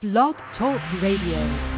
Blog Talk Radio.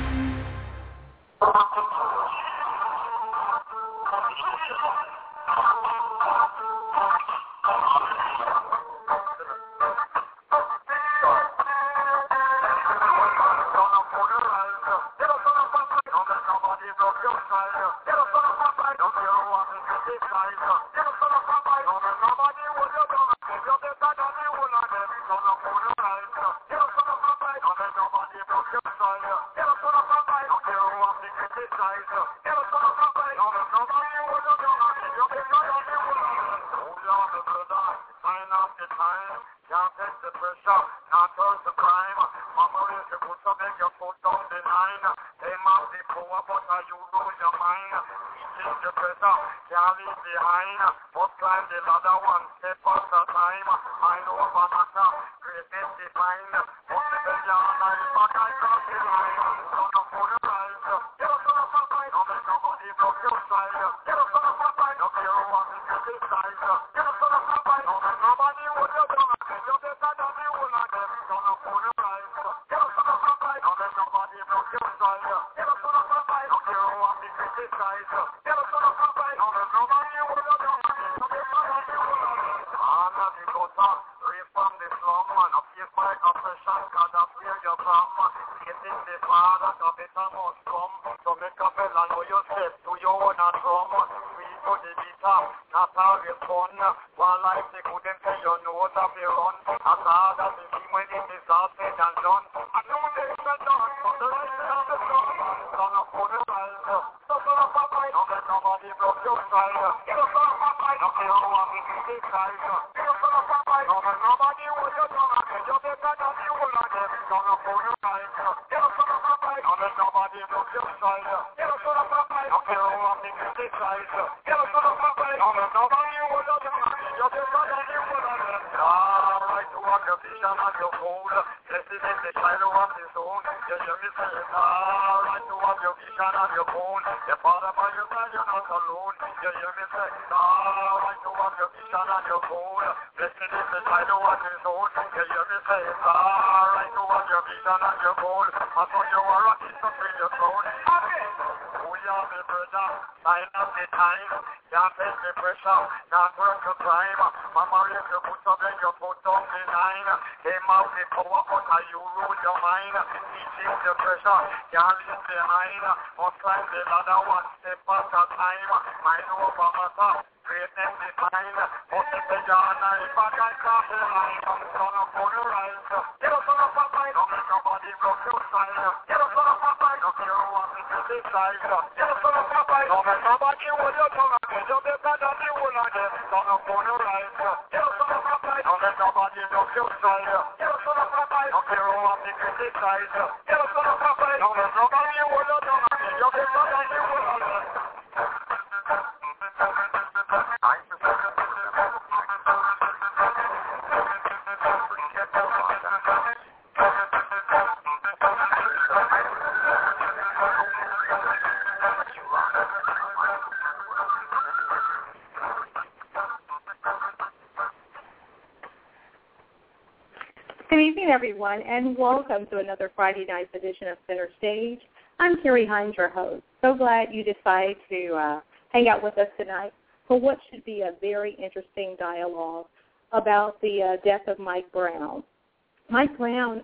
Good evening, everyone, and welcome to another Friday night edition of Center Stage. I'm Carrie Hines, your host. So glad you decided to hang out with us tonight for what should be a very interesting dialogue about the death of Mike Brown. Mike Brown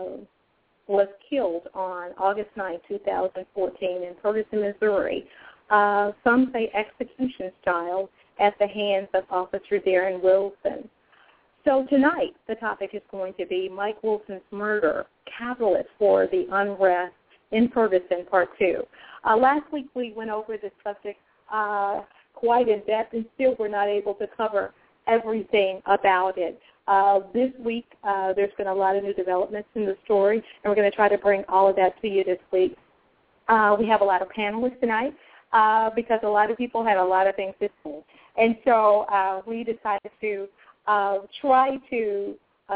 was killed on August 9, 2014 in Ferguson, Missouri. Some say execution style at the hands of Officer Darren Wilson. So tonight, the topic is going to be Mike Wilson's murder, catalyst for the unrest in Ferguson, Part 2. Last week, we went over this subject quite in depth, and still we're not able to cover everything about it. This week, there's been a lot of new developments in the story, and we're going to try to bring all of that to you this week. We have a lot of panelists tonight because a lot of people had a lot of things to say. And so we decided to try to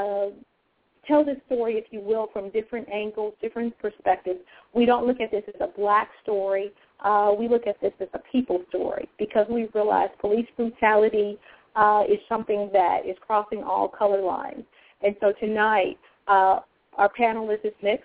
tell the story, if you will, from different angles, different perspectives. We don't look at this as a black story. We look at this as a people story because we realize police brutality is something that is crossing all color lines. And so tonight, our panelist is mixed.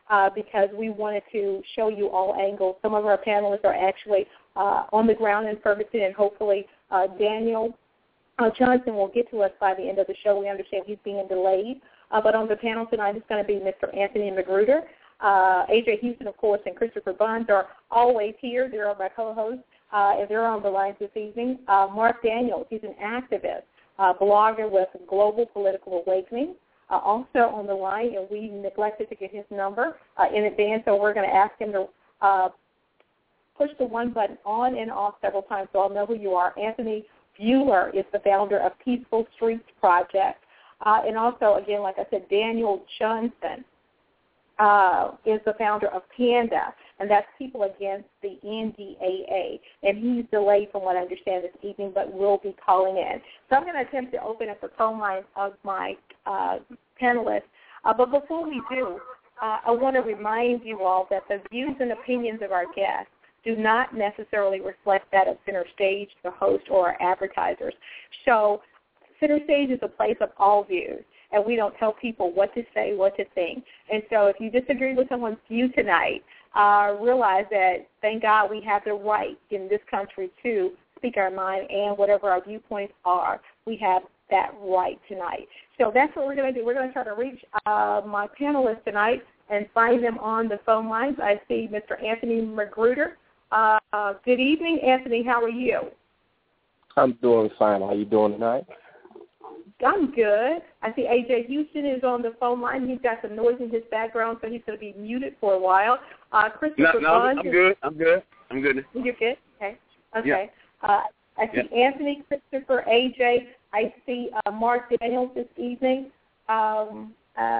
because we wanted to show you all angles. Some of our panelists are actually on the ground in Ferguson, and hopefully Daniel Johnson will get to us by the end of the show. We understand he's being delayed. But on the panel tonight is going to be Mr. Anthony Magruder. A.J. Houston, of course, and Christopher Buns are always here. They're my co-hosts, and they're on the line this evening. Mark Daniels, he's an activist, blogger with Global Political Awakening, also on the line, and we neglected to get his number in advance, so we're going to ask him to push the one button on and off several times so I'll know who you are. Anthony Buehler is the founder of Peaceful Streets Project. And also, again, like I said, Daniel Johnson is the founder of PANDA, and that's People Against the NDAA. And he's delayed from what I understand this evening, but will be calling in. So I'm going to attempt to open up the phone lines of my panelists. But before we do, I want to remind you all that the views and opinions of our guests do not necessarily reflect that of Center Stage, the host, or our advertisers. So Center Stage is a place of all views, and we don't tell people what to say, what to think. And so if you disagree with someone's view tonight, realize that, thank God, we have the right in this country to speak our mind, and whatever our viewpoints are, we have that right tonight. So that's what we're going to do. We're going to try to reach my panelists tonight and find them on the phone lines. I see Mr. Anthony Magruder. Good evening, Anthony. How are you? I'm doing fine. How are you doing tonight? I'm good. I see A.J. Houston is on the phone line. He's got some noise in his background, so he's going to be muted for a while. Christopher Buns. I'm good. You're good? Okay. Yeah. I see Anthony, Christopher, A.J. I see Mark Daniels this evening. And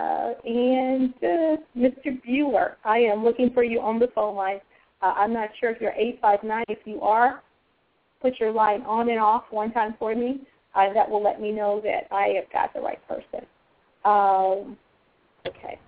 Mr. Buehler. I am looking for you on the phone line. I'm not sure if you're 859. If you are, put your line on and off one time for me. That will let me know that I have got the right person. Okay.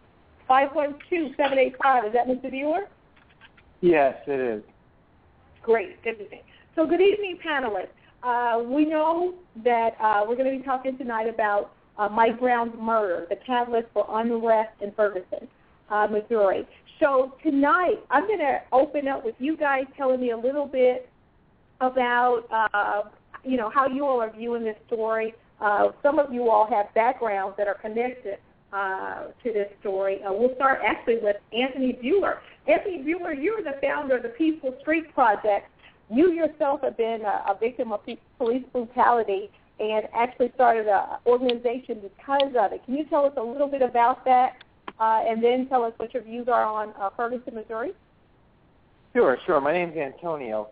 512-785. Is that Mr. Buehler? Yes, it is. Great. Good evening. So good evening, panelists. We know that we're going to be talking tonight about Mike Brown's murder, the catalyst for unrest in Ferguson, Missouri. So tonight I'm going to open up with you guys telling me a little bit about how you all are viewing this story. Some of you all have backgrounds that are connected to this story. We'll start actually with Anthony Buehler. Anthony Buehler, you're the founder of the Peaceful Streets Project. You yourself have been a victim of police brutality and actually started an organization because of it. Can you tell us a little bit about that and then tell us what your views are on Ferguson, Missouri? Sure. My name's Antonio.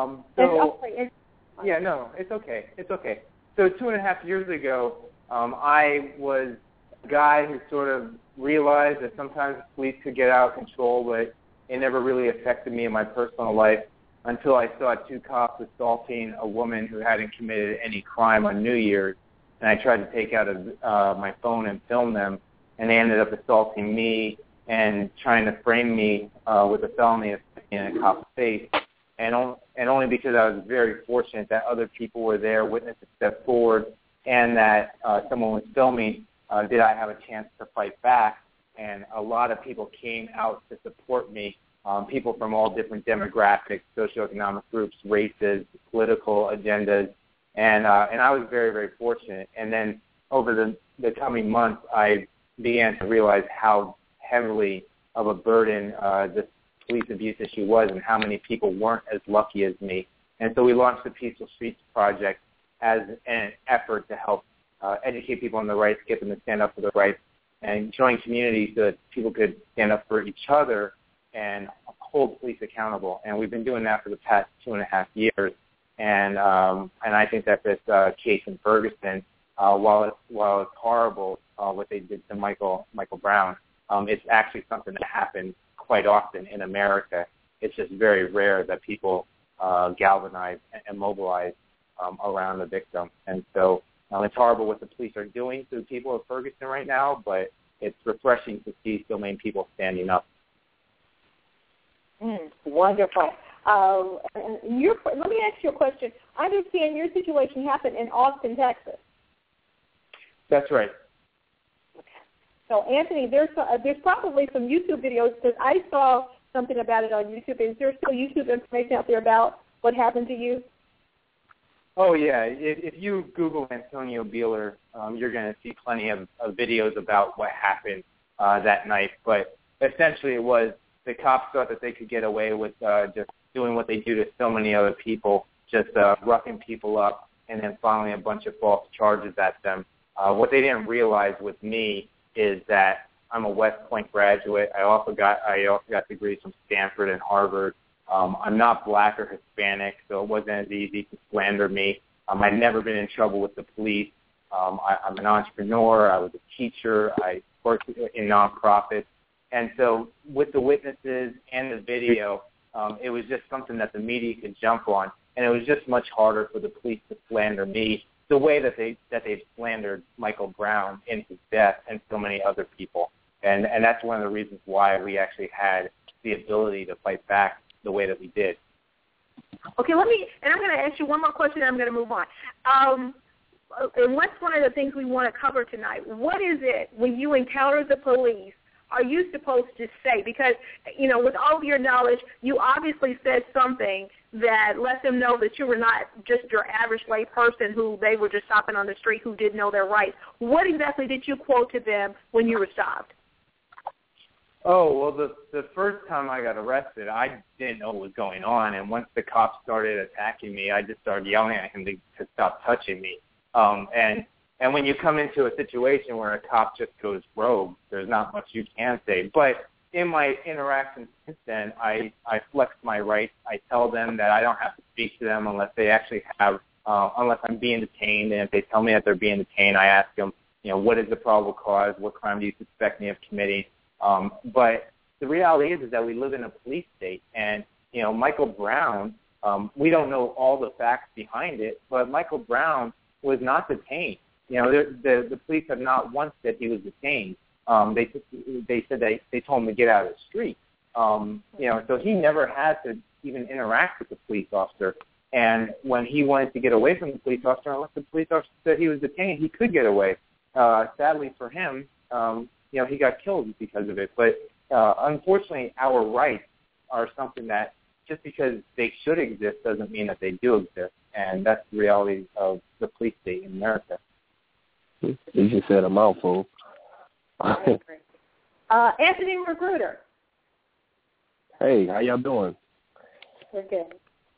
Yeah, no, it's okay. So 2.5 years ago, I was a guy who sort of realized that sometimes the police could get out of control, but it never really affected me in my personal life until I saw 2 cops assaulting a woman who hadn't committed any crime on New Year's, and I tried to take out my phone and film them, and they ended up assaulting me and trying to frame me with a felony in a cop's face. And only because I was very fortunate that other people were there, witnesses stepped forward, and that someone was filming, did I have a chance to fight back. And a lot of people came out to support me, people from all different demographics, socioeconomic groups, races, political agendas, and I was very, very fortunate. And then over the coming months, I began to realize how heavily of a burden this police abuse issue was and how many people weren't as lucky as me. And so we launched the Peaceful Streets Project as an effort to help educate people on the rights, get them to stand up for their rights, and join communities so that people could stand up for each other and hold police accountable. And we've been doing that for the past 2.5 years. And I think that this case in Ferguson, while it's horrible what they did to Michael Brown, it's actually something that happens quite often in America. It's just very rare that people galvanize and mobilize around the victim. And so it's horrible what the police are doing to the people of Ferguson right now, but it's refreshing to see so many people standing up. Wonderful. Let me ask you a question. I understand your situation happened in Austin, Texas. That's right. So, Anthony, there's probably some YouTube videos because I saw something about it on YouTube. Is there still YouTube information out there about what happened to you? Oh, yeah. If you Google Antonio Buehler, you're going to see plenty of videos about what happened that night. But essentially it was the cops thought that they could get away with just doing what they do to so many other people, just roughing people up and then filing a bunch of false charges at them. What they didn't realize with me is that I'm a West Point graduate. I also got degrees from Stanford and Harvard. I'm not black or Hispanic, so it wasn't as easy to slander me. I'd never been in trouble with the police. I'm an entrepreneur. I was a teacher. I worked in nonprofits. And so with the witnesses and the video, it was just something that the media could jump on. And it was just much harder for the police to slander me the way that they've slandered Michael Brown in his death and so many other people. And that's one of the reasons why we actually had the ability to fight back the way that we did. Okay, I'm going to ask you one more question and I'm going to move on. And what's one of the things we want to cover tonight? What is it when you encounter the police are you supposed to say? Because, with all of your knowledge, you obviously said something that let them know that you were not just your average lay person who they were just stopping on the street who didn't know their rights. What exactly did you quote to them when you were stopped? Oh, well, the first time I got arrested, I didn't know what was going on, and once the cops started attacking me, I just started yelling at him to stop touching me. And when you come into a situation where a cop just goes rogue, there's not much you can say. But in my interactions since then, I flex my rights. I tell them that I don't have to speak to them unless they actually have, unless I'm being detained. And if they tell me that they're being detained, I ask them, what is the probable cause? What crime do you suspect me of committing? But the reality is that we live in a police state, and Michael Brown. We don't know all the facts behind it, but Michael Brown was not detained. The police have not once said he was detained. They said they told him to get out of the street. So he never had to even interact with the police officer. And when he wanted to get away from the police officer, unless the police officer said he was detained, he could get away. Sadly for him, he got killed because of it. But unfortunately, our rights are something that just because they should exist doesn't mean that they do exist. And that's the reality of the police state in America. You just said a mouthful. Anthony Magruder. Hey, how y'all doing? We're good.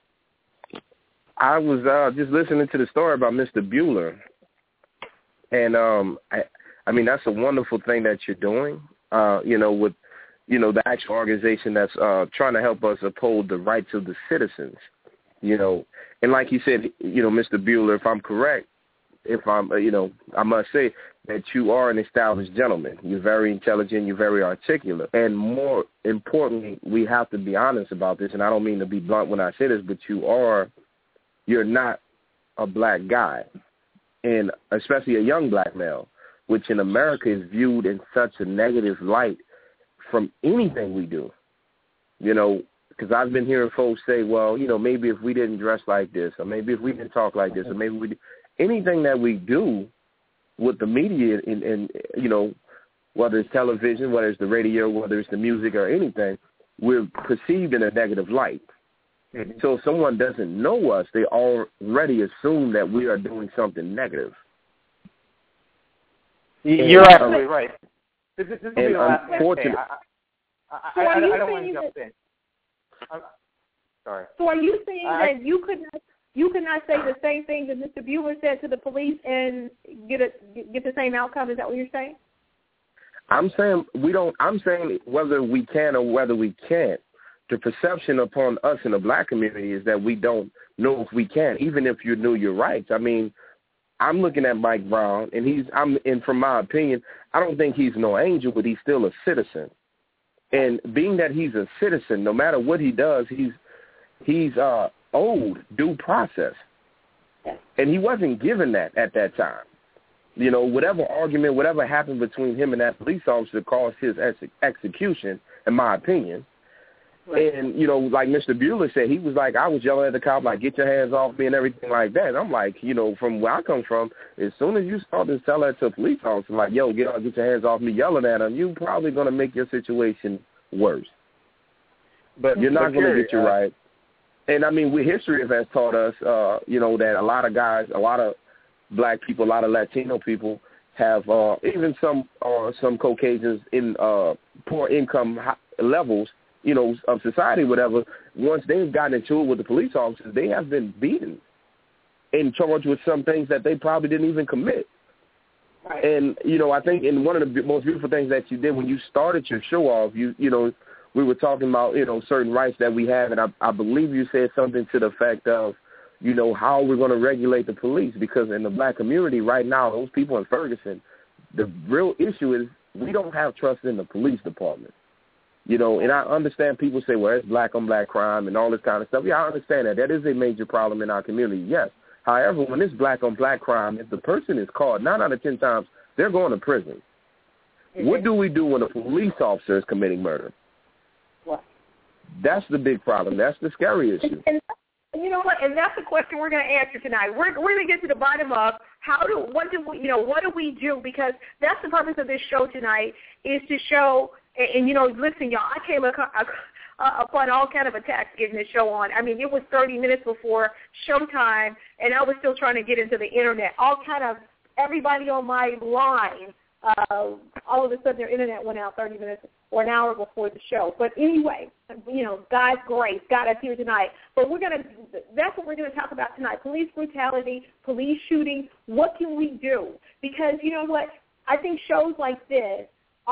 I was just listening to the story about Mr. Buehler. And, I mean, that's a wonderful thing that you're doing, with, the actual organization that's trying to help us uphold the rights of the citizens, And like you said, Mr. Buehler, if I'm correct, I must say that you are an established gentleman. You're very intelligent. You're very articulate. And more importantly, we have to be honest about this, and I don't mean to be blunt when I say this, but you're not a black guy, and especially a young black male, which in America is viewed in such a negative light from anything we do, because I've been hearing folks say, well, maybe if we didn't dress like this, or maybe if we didn't talk like this, or maybe anything that we do with the media and whether it's television, whether it's the radio, whether it's the music or anything, we're perceived in a negative light. Mm-hmm. So if someone doesn't know us, they already assume that we are doing something negative. You're absolutely right. This will be the last thing. I don't want to jump in. Sorry. So are you saying that you could not say the same thing that Mr. Buehler said to the police and get the same outcome? Is that what you're saying? I'm saying I'm saying whether we can or whether we can't. The perception upon us in the black community is that we don't know if we can, even if you knew your rights. I mean, I'm looking at Mike Brown, and from my opinion, I don't think he's no angel, but he's still a citizen. And being that he's a citizen, no matter what he does, he's owed due process. And he wasn't given that at that time. Whatever argument, whatever happened between him and that police officer caused his execution, in my opinion. Right. And, you know, like Mr. Bueller said, he was like, I was yelling at the cop, like, get your hands off me and everything like that. And I'm like, you know, from where I come from, as soon as you start to tell that to a police officer, like, yo, get your hands off me, yelling at him, you're probably going to make your situation worse. But you're not going to get you right. And, I mean, history has taught us, you know, that a lot of guys, a lot of black people, a lot of Latino people have, even some Caucasians in poor income levels, you know, of society, whatever, once they've gotten into it with the police officers, they have been beaten and charged with some things that they probably didn't even commit. Right. And, you know, I think in one of the most beautiful things that you did when you started your show off, you know, we were talking about, you know, certain rights that we have, and I believe you said something to the effect of, you know, how we're going to regulate the police, because in the black community right now, those people in Ferguson, the real issue is we don't have trust in the police department. You know, and I understand people say, well, it's black on black crime and all this kind of stuff. Yeah, I understand that. That is a major problem in our community, yes. However, when it's black on black crime, if the person is caught, 9 out of 10 times, they're going to prison. Mm-hmm. What do we do when a police officer is committing murder? What? That's the big problem. That's the scary issue. And you know what? And that's the question we're going to answer tonight. We're going to get to the bottom of what do we do? Because that's the purpose of this show tonight, is to show. And, you know, listen, y'all, I came upon all kind of attacks getting this show on. I mean, it was 30 minutes before showtime, and I was still trying to get into the Internet. Everybody on my line, all of a sudden their Internet went out 30 minutes or an hour before the show. But anyway, you know, God's grace got us here tonight. But that's what we're going to talk about tonight, police brutality, police shooting. What can we do? Because, you know what, I think shows like this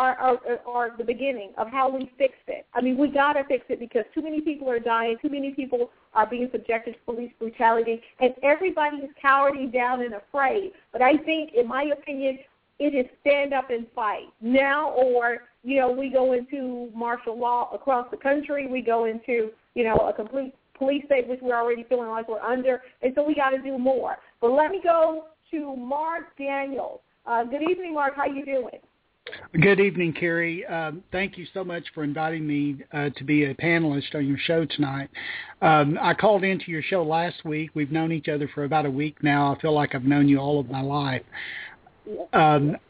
are the beginning of how we fix it. I mean, we got to fix it because too many people are dying, too many people are being subjected to police brutality, and everybody is cowering down and afraid. But I think, in my opinion, it is stand up and fight now, or, you know, we go into martial law across the country. We go into, you know, a complete police state, which we're already feeling like we're under, and so we got to do more. But let me go to Mark Daniels. Good evening, Mark. How you doing? Good evening, Carrie. Thank you so much for inviting me to be a panelist on your show tonight. I called into your show last week. We've known each other for about a week now. I feel like I've known you all of my life. The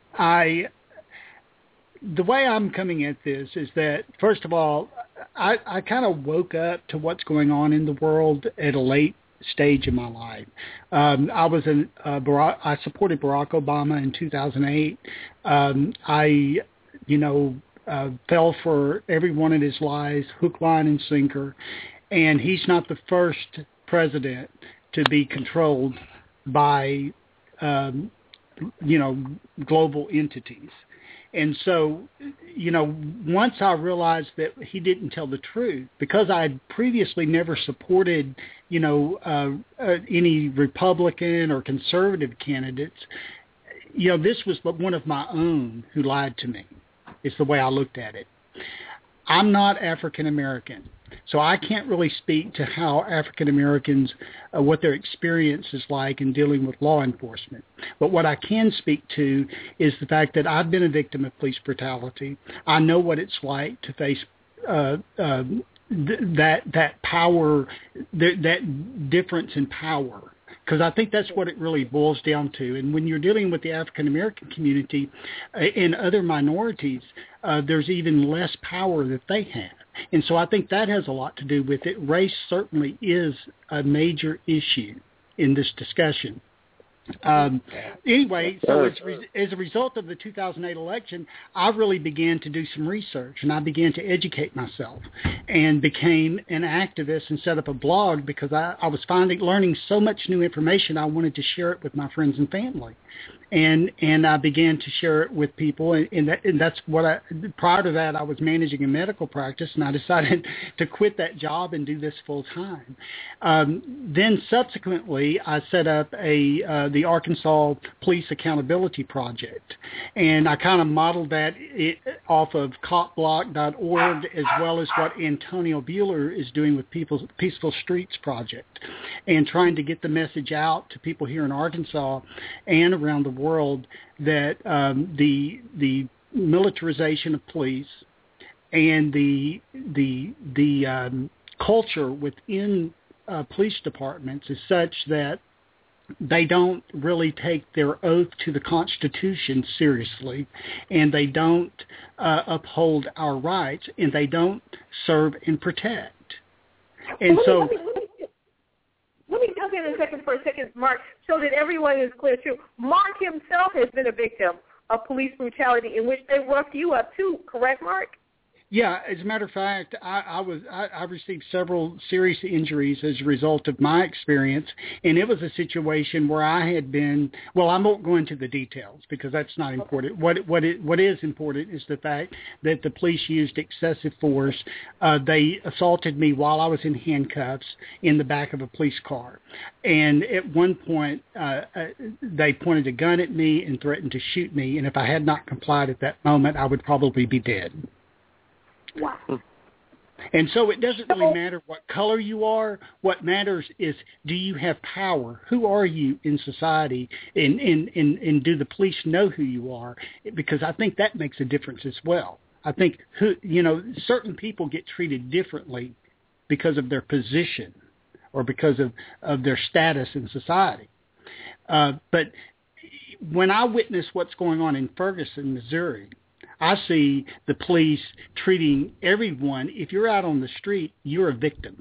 way I'm coming at this is that, first of all, I kind of woke up to what's going on in the world at a late stage in my life. I supported Barack Obama in 2008. I fell for every one of his lies, hook, line, and sinker. And he's not the first president to be controlled by, global entities. And so, once I realized that he didn't tell the truth, because I had previously never supported, any Republican or conservative candidates, this was one of my own who lied to me. It's the way I looked at it. I'm not African American, so I can't really speak to how African Americans, what their experience is like in dealing with law enforcement. But what I can speak to is the fact that I've been a victim of police brutality. I know what it's like to face that power, that difference in power. Because I think that's what it really boils down to. And when you're dealing with the African-American community and other minorities, there's even less power that they have. And so I think that has a lot to do with it. Race certainly is a major issue in this discussion. Anyway, so as a result of the 2008 election, I really began to do some research, and I began to educate myself and became an activist and set up a blog because I was learning so much new information. I wanted to share it with my friends and family. And I began to share it with people, and that's what prior to that, I was managing a medical practice, and I decided to quit that job and do this full time. Then subsequently, I set up the Arkansas Police Accountability Project, and I kind of modeled that off of copblock.org as well as what Antonio Bueller is doing with Peaceful Streets Project, and trying to get the message out to people here in Arkansas and around the world that the militarization of police and the culture within police departments is such that they don't really take their oath to the Constitution seriously, and they don't uphold our rights, and they don't serve and protect. And let me jump in for a second, Mark, so that everyone is clear too. Mark himself has been a victim of police brutality in which they roughed you up too, correct, Mark? Yeah, as a matter of fact, I received several serious injuries as a result of my experience, and it was a situation where I had been. Well, I won't go into the details because that's not important. What is important is the fact that the police used excessive force. They assaulted me while I was in handcuffs in the back of a police car, and at one point they pointed a gun at me and threatened to shoot me. And if I had not complied at that moment, I would probably be dead. Wow. And so it doesn't really matter what color you are. What matters is, do you have power? Who are you in society? And do the police know who you are? Because I think that makes a difference as well. I think certain people get treated differently because of their position or because of their status in society. But when I witness what's going on in Ferguson, Missouri, I see the police treating everyone. If you're out on the street, you're a victim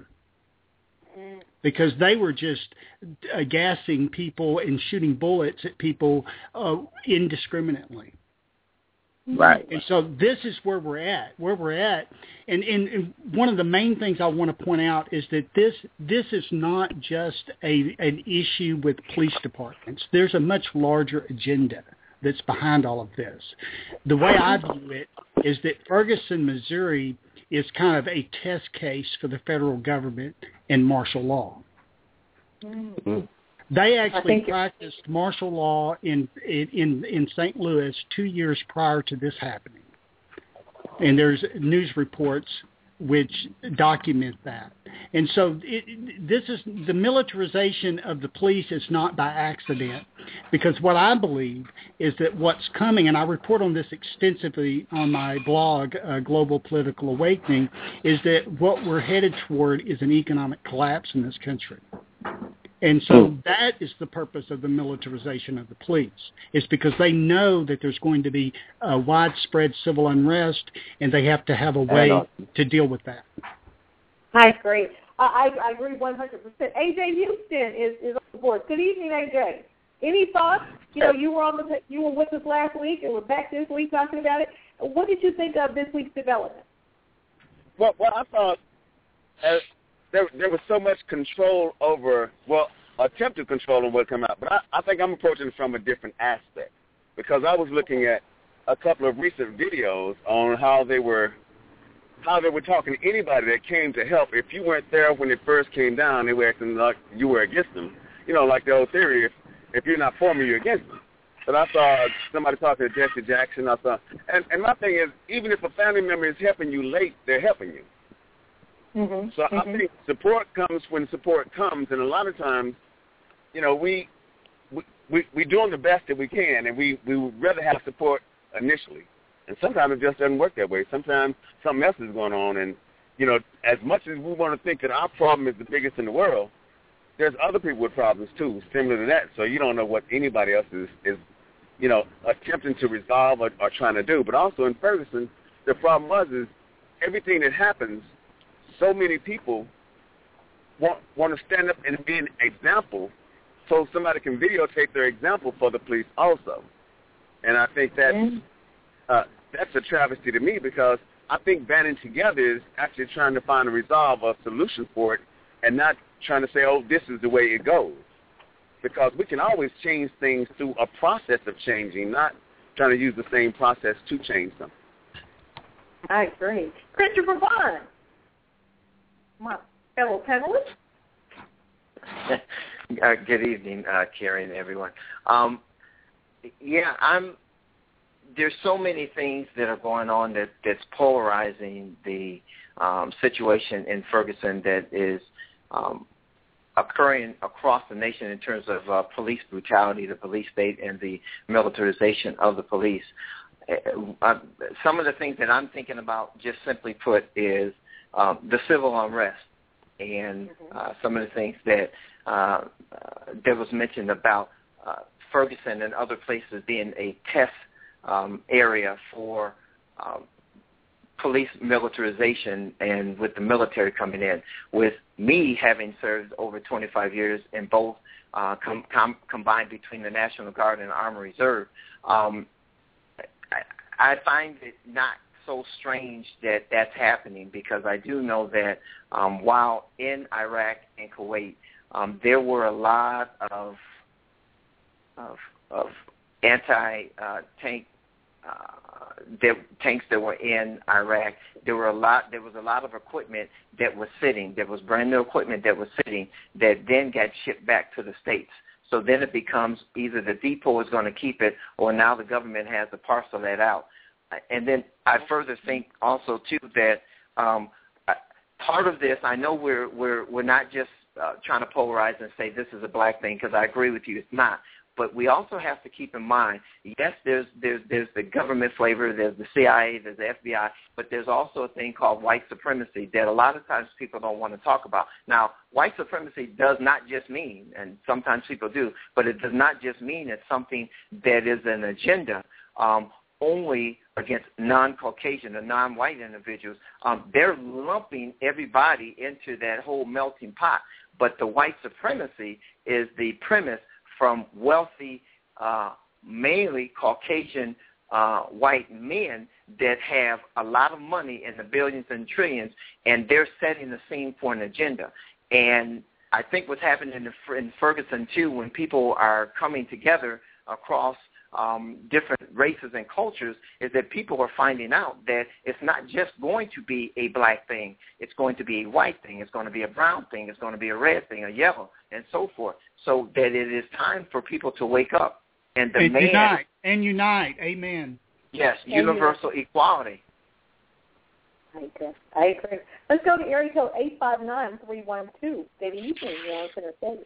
because they were just gassing people and shooting bullets at people indiscriminately. Right. And so this is where we're at. And one of the main things I want to point out is that this is not just an issue with police departments. There's a much larger agenda that's behind all of this. The way I view it is that Ferguson, Missouri is kind of a test case for the federal government in martial law. Mm-hmm. They actually practiced martial law in St. Louis 2 years prior to this happening. And there's news reports which document that. And so this is the militarization of the police is not by accident, because what I believe is that what's coming, and I report on this extensively on my blog, Global Political Awakening, is that what we're headed toward is an economic collapse in this country. And so that is the purpose of the militarization of the police. It's because they know that there's going to be widespread civil unrest, and they have to have a way to deal with that. I agree. I agree 100%. AJ Houston is on the board. Good evening, AJ. Any thoughts? You were with us last week, and we're back this week talking about it. What did you think of this week's development? Well, I thought there was so much control over, attempted control on what came out. But I think I'm approaching it from a different aspect, because I was looking at a couple of recent videos on how they were talking to anybody that came to help. If you weren't there when it first came down, they were acting like you were against them. Like the old theory, if you're not for me, you're against me. But I saw somebody talking to Jesse Jackson. And my thing is, even if a family member is helping you late, they're helping you. Mm-hmm. So I think support comes when support comes, and a lot of times, we're doing the best that we can, and we would rather have support initially. And sometimes it just doesn't work that way. Sometimes something else is going on, and as much as we want to think that our problem is the biggest in the world, there's other people with problems too, similar to that. So you don't know what anybody else is attempting to resolve or trying to do. But also in Ferguson, the problem is everything that happens, so many people want to stand up and be an example so somebody can videotape their example for the police also. And I think that's a travesty to me, because I think banding together is actually trying to find a resolve or a solution for it, and not trying to say, this is the way it goes. Because we can always change things through a process of changing, not trying to use the same process to change something. I agree. Christopher Vaughn, my fellow panelist. Good evening, Carrie and everyone. There's so many things that are going on that's polarizing the situation in Ferguson that is occurring across the nation in terms of police brutality, the police state, and the militarization of the police. some of the things that I'm thinking about, just simply put, is the civil unrest and some of the things that was mentioned about Ferguson and other places being a test area for police militarization, and with the military coming in. With me having served over 25 years in both combined between the National Guard and the Army Reserve, I find it not so strange that that's happening, because I do know that while in Iraq and Kuwait, there were a lot of anti-tank tanks that were in Iraq. There was a lot of equipment that was sitting. There was brand new equipment that was sitting that then got shipped back to the States. So then it becomes either the depot is going to keep it, or now the government has to parcel that out. And then I further think also too that part of this, I know we're not just trying to polarize and say this is a black thing, because I agree with you, it's not. But we also have to keep in mind, yes, there's the government flavor, there's the CIA, there's the FBI, but there's also a thing called white supremacy that a lot of times people don't want to talk about. Now, white supremacy does not just mean, and sometimes people do, but it does not just mean it's something that is an agenda only against non-Caucasian or non-white individuals. They're lumping everybody into that whole melting pot. But the white supremacy is the premise from wealthy, mainly Caucasian white men that have a lot of money in the billions and trillions, and they're setting the scene for an agenda. And I think what's happening in Ferguson, too, when people are coming together across different races and cultures, is that people are finding out that it's not just going to be a black thing. It's going to be a white thing. It's going to be a brown thing. It's going to be a red thing, a yellow, and so forth. So that it is time for people to wake up and demand. Unite. Amen. Yes, universal equality. I agree. Let's go to area code 859-312. Good evening. You're on Center Stage.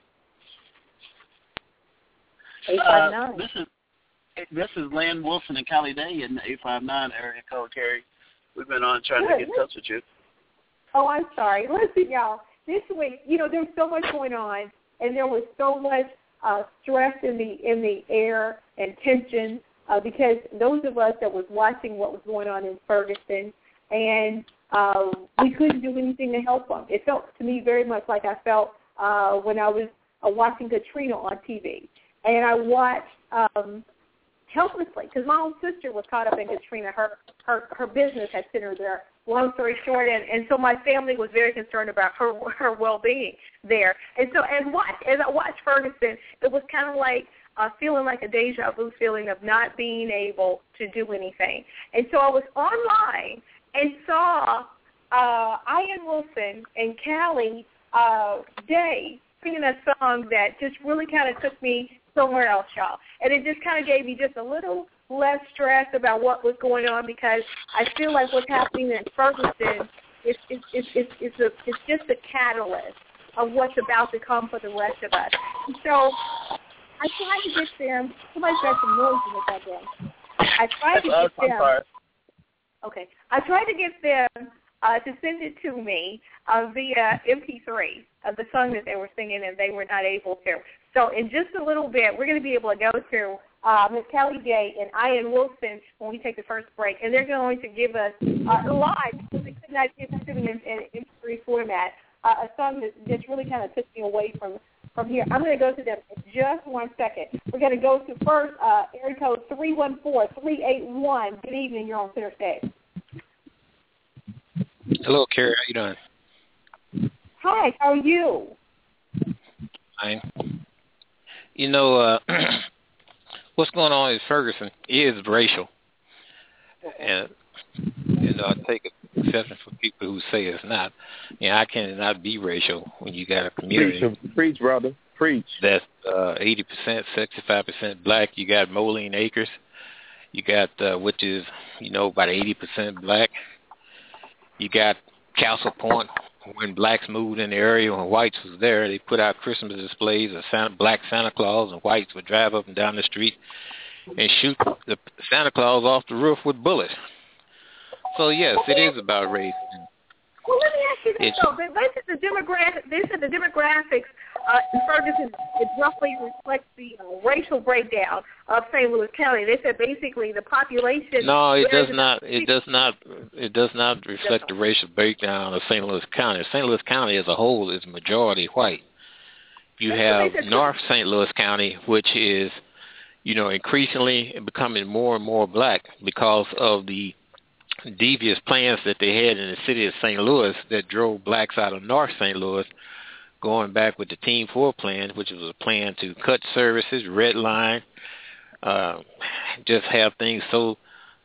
859. This is Len Wilson and Callie Day in the 859 area code, Carrie. We've been on trying to get in touch with you. Oh, I'm sorry. Listen, y'all, this week, there was so much going on, and there was so much stress in the air and tension because those of us that was watching what was going on in Ferguson, and we couldn't do anything to help them. It felt to me very much like I felt when I was watching Katrina on TV. And I watched helplessly, because my own sister was caught up in Katrina. Her business had sent her there. Long story short, and so my family was very concerned about her well-being there. And so as I watched Ferguson, it was kind of like feeling like a deja vu feeling of not being able to do anything. And so I was online and saw Ian Wilson and Callie Day singing a song that just really kind of took me somewhere else, y'all. And it just kind of gave me just a little less stress about what was going on, because I feel like what's happening in Ferguson is just a catalyst of what's about to come for the rest of us. And so I tried to get them. Somebody's got some noise in the background. I tried to get them. Okay. I tried to get them to send it to me via MP3 of the song that they were singing, and they were not able to. So in just a little bit, we're going to be able to go to Ms. Callie Day and Ian Wilson when we take the first break, and they're going to give us live, because we could not get it to them in MP3 format, a song that just really kind of took me away from here. I'm going to go to them in just 1 second. We're going to go to first area code 314-381. Good evening. You're on Center Stage. Hello, Carrie. How you doing? Hi. How are you? Fine. What's going on in Ferguson is racial. And, I take exception for people who say it's not. I cannot be racial when you got a community. Preach, brother. Preach. That's 80%, 65% black. You got Moline Acres. You got, which is, about 80% black. You got Castle Point. When blacks moved in the area, when whites was there, they put out Christmas displays of black Santa Claus, and whites would drive up and down the street and shoot the Santa Claus off the roof with bullets. So yes, it is about race. Well, let me ask you this though. They said the demographics in Ferguson, it roughly reflects the racial breakdown of St. Louis County. They said basically the population. No, it does not. It does not reflect the racial breakdown of St. Louis County. St. Louis County as a whole is majority white. You have North St. Louis County, which is, increasingly becoming more and more black because of the devious plans that they had in the city of St. Louis that drove blacks out of North St. Louis, going back with the Team 4 plan, which was a plan to cut services, redline, just have things so,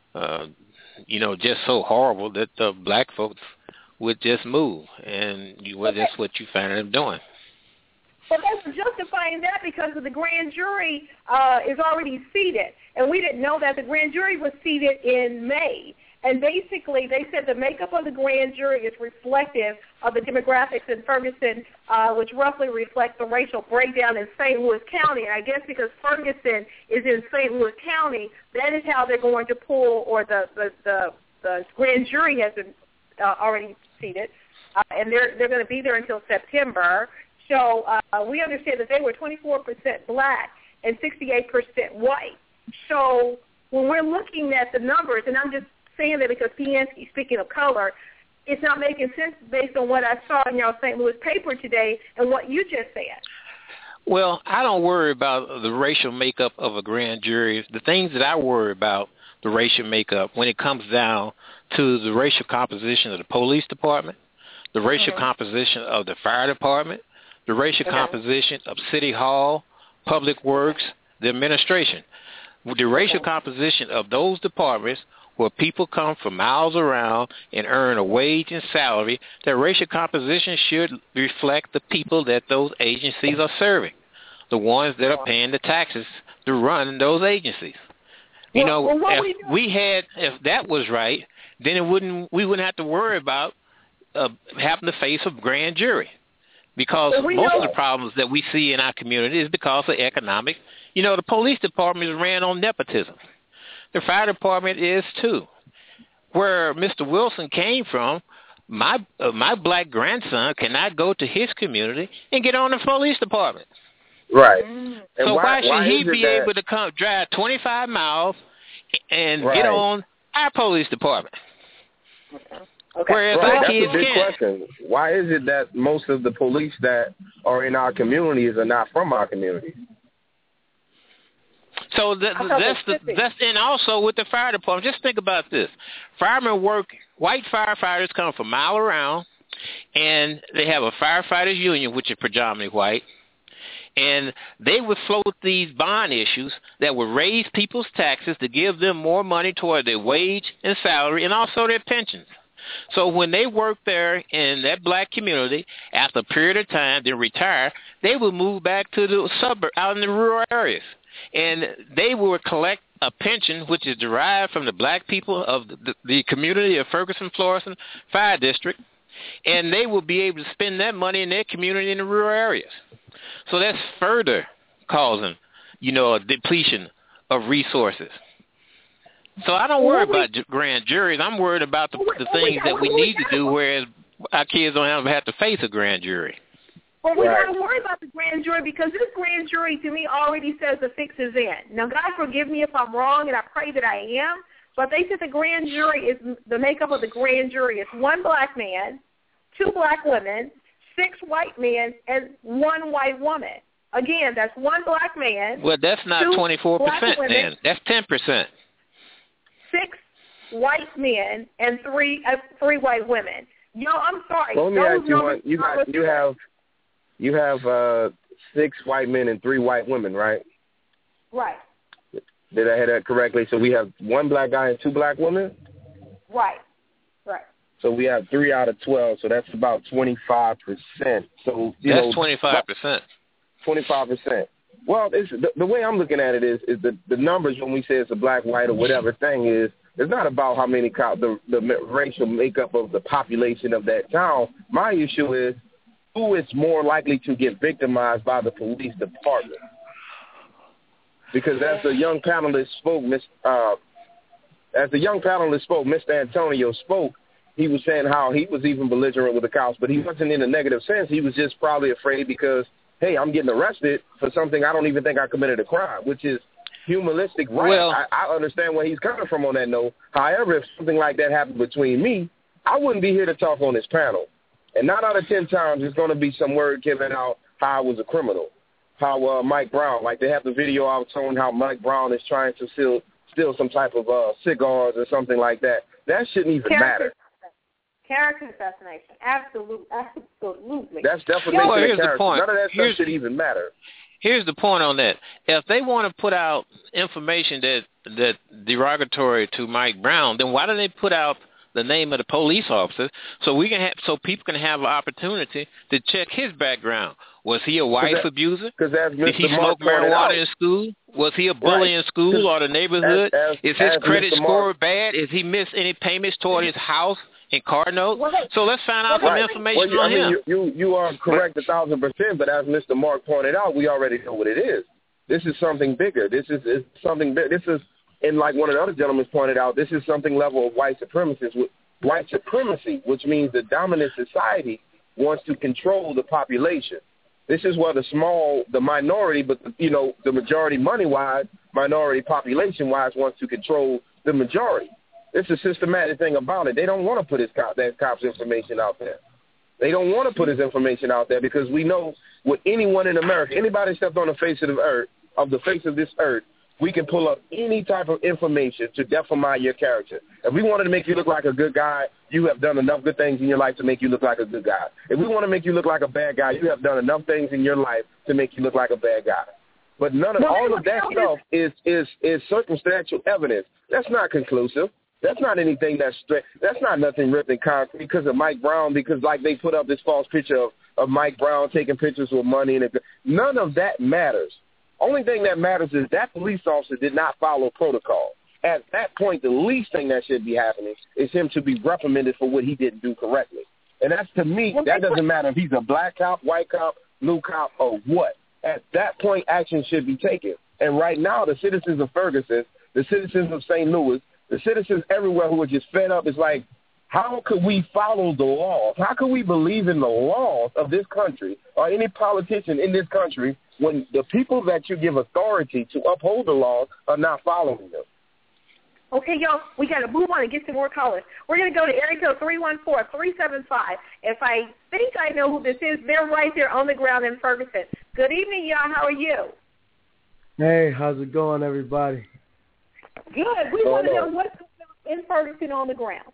just so horrible that the black folks would just move. And that's what you find them doing. But they were justifying that because of the grand jury is already seated. And we didn't know that the grand jury was seated in May. And basically, they said the makeup of the grand jury is reflective of the demographics in Ferguson, which roughly reflects the racial breakdown in St. Louis County. And I guess because Ferguson is in St. Louis County, that is how they're going to pull, or the grand jury has been already seated, and they're going to be there until September. So we understand that they were 24% black and 68% white. So when we're looking at the numbers, and I'm just saying that because Piansky, speaking of color, it's not making sense based on what I saw in your St. Louis paper today and what you just said. Well, I don't worry about the racial makeup of a grand jury. The things that I worry about, the racial makeup, when it comes down to the racial composition of the police department, the racial composition of the fire department, the racial composition of City Hall, Public Works, the administration. The racial composition of those departments where people come from miles around and earn a wage and salary, that racial composition should reflect the people that those agencies are serving, the ones that are paying the taxes to run those agencies. If that was right, then we wouldn't have to worry about having to face a grand jury, because most of the problems that we see in our community is because of economic. The police department is ran on nepotism. The fire department is too. Where Mr. Wilson came from, my black grandson cannot go to his community and get on the police department. Right. So why should he be able to drive 25 miles and get on our police department? Okay. Whereas That's kids a big can't. question. Why is it that most of the police that are in our communities are not from our community? So that's and also with the fire department. Just think about this: firemen work. White firefighters come from a mile around, and they have a firefighters union, which is predominantly white, and they would float these bond issues that would raise people's taxes to give them more money toward their wage and salary, and also their pensions. So when they work there in that black community, after a period of time, they retire, they would move back to the suburb, out in the rural areas. And they will collect a pension which is derived from the black people of the community of Ferguson, Florissant Fire District, and they will be able to spend that money in their community in the rural areas. So that's further causing, a depletion of resources. So I don't worry about grand juries. I'm worried about the things that we need to do, whereas our kids don't have to face a grand jury. Well, we don't worry about the grand jury because this grand jury, to me, already says the fix is in. Now, God forgive me if I'm wrong, and I pray that I am, but they said the grand jury is, the makeup of the grand jury is 1 black man, 2 black women, 6 white men, and 1 white woman. Again, that's 1 black man. Well, that's not 24% then. That's 10%. 6 white men and 3 white women. I'm sorry. Well, let me ask you one. You have 6 white men and 3 white women, right? Right. Did I hear that correctly? So we have 1 black guy and 2 black women? Right. So we have 3 out of 12, so that's about 25%. So that's 25%. 25%. Well, the way I'm looking at it is the numbers when we say it's a black, white, or whatever thing is, it's not about how many the racial makeup of the population of that town. My issue is who is more likely to get victimized by the police department. because as the young panelist spoke, Mr. Antonio spoke, he was saying how he was even belligerent with the cops, but he wasn't in a negative sense. He was just probably afraid because, hey, I'm getting arrested for something I don't even think I committed a crime, which is humanistic right. Well, I understand where he's coming from on that note. However, if something like that happened between me, I wouldn't be here to talk on this panel. And 9 out of 10 times there's going to be some word given out how I was a criminal, how Mike Brown, like they have the video I was showing how Mike Brown is trying to steal some type of cigars or something like that. That shouldn't even matter. Character assassination, absolutely. That's defamation of character. The point. None of that stuff should even matter. Here's the point on that. If they want to put out information that derogatory to Mike Brown, then why do they put out the name of the police officer so people can have an opportunity to check his background? Was he a wife abuser? Did he smoke marijuana in school? Was he a bully in school or the neighborhood? Is his credit score bad? Is he missed any payments toward his house and car notes? So let's find out some information on him. You are correct 1,000%, but as Mr. Mark pointed out, we already know what it is. This is something bigger. This is something big. This is, and like one of the other gentlemen pointed out, this is something level of white supremacy, which means the dominant society wants to control the population. This is where the minority, but the majority money-wise, minority population-wise wants to control the majority. It's a systematic thing about it. They don't want to put that cop's information out there. They don't want to put his information out there because we know with anyone in America, anybody stepped on the face of this earth, we can pull up any type of information to defame your character. If we wanted to make you look like a good guy, you have done enough good things in your life to make you look like a good guy. If we want to make you look like a bad guy, you have done enough things in your life to make you look like a bad guy. But all of that stuff is circumstantial evidence. That's not conclusive. That's not anything that's not nothing ripped in concrete because of Mike Brown, because like they put up this false picture of Mike Brown taking pictures with money. And none of that matters. Only thing that matters is that police officer did not follow protocol. At that point, the least thing that should be happening is him to be reprimanded for what he didn't do correctly. And that's, to me, that doesn't matter if he's a black cop, white cop, blue cop, or what. At that point, action should be taken. And right now, the citizens of Ferguson, the citizens of St. Louis, the citizens everywhere who are just fed up, is like, how could we follow the laws? How could we believe in the laws of this country or any politician in this country when the people that you give authority to uphold the laws are not following them? Okay, y'all, we got to move on and get some more callers. We're going to go to area code 314-375. If I think I know who this is, they're right there on the ground in Ferguson. Good evening, y'all. How are you? Hey, how's it going, everybody? Good. We want to know what's in Ferguson on the ground.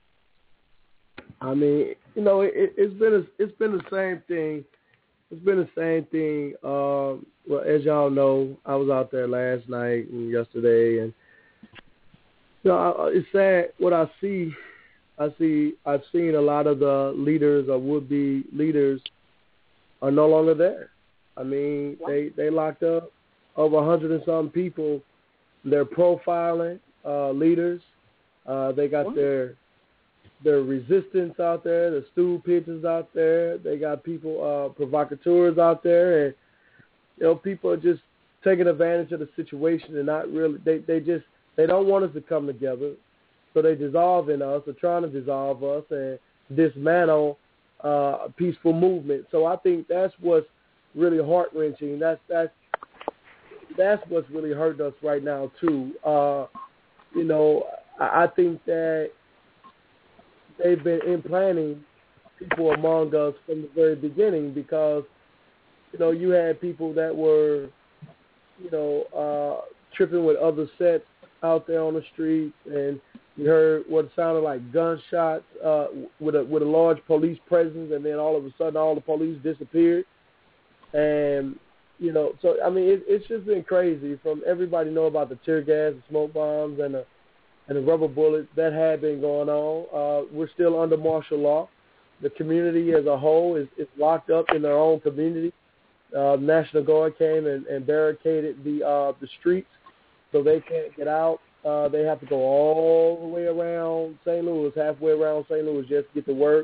I mean, it's been the same thing. It's been the same thing. Well, as y'all know, I was out there last night and yesterday, and it's sad what I see. I've seen a lot of the leaders or would-be leaders are no longer there. I mean, they locked up over 100 and some people. They're profiling leaders. They got their resistance out there, the stool pigeons out there. They got people, provocateurs out there, and people are just taking advantage of the situation and not really. They don't want us to come together, so they dissolve in us, or trying to dissolve us and dismantle a peaceful movement. So I think that's what's really heart wrenching. That's what's really hurting us right now too. I think that they've been implanting people among us from the very beginning because, you had people that were, tripping with other sets out there on the streets, and you heard what sounded like gunshots with a large police presence, and then all of a sudden all the police disappeared. And, so, I mean, it's just been crazy. From everybody know about the tear gas, the smoke bombs, and the rubber bullets. That had been going on. We're still under martial law. The community as a whole is locked up in their own community. National Guard came and barricaded the streets so they can't get out. They have to go all the way around St. Louis, halfway around St. Louis just to get to work,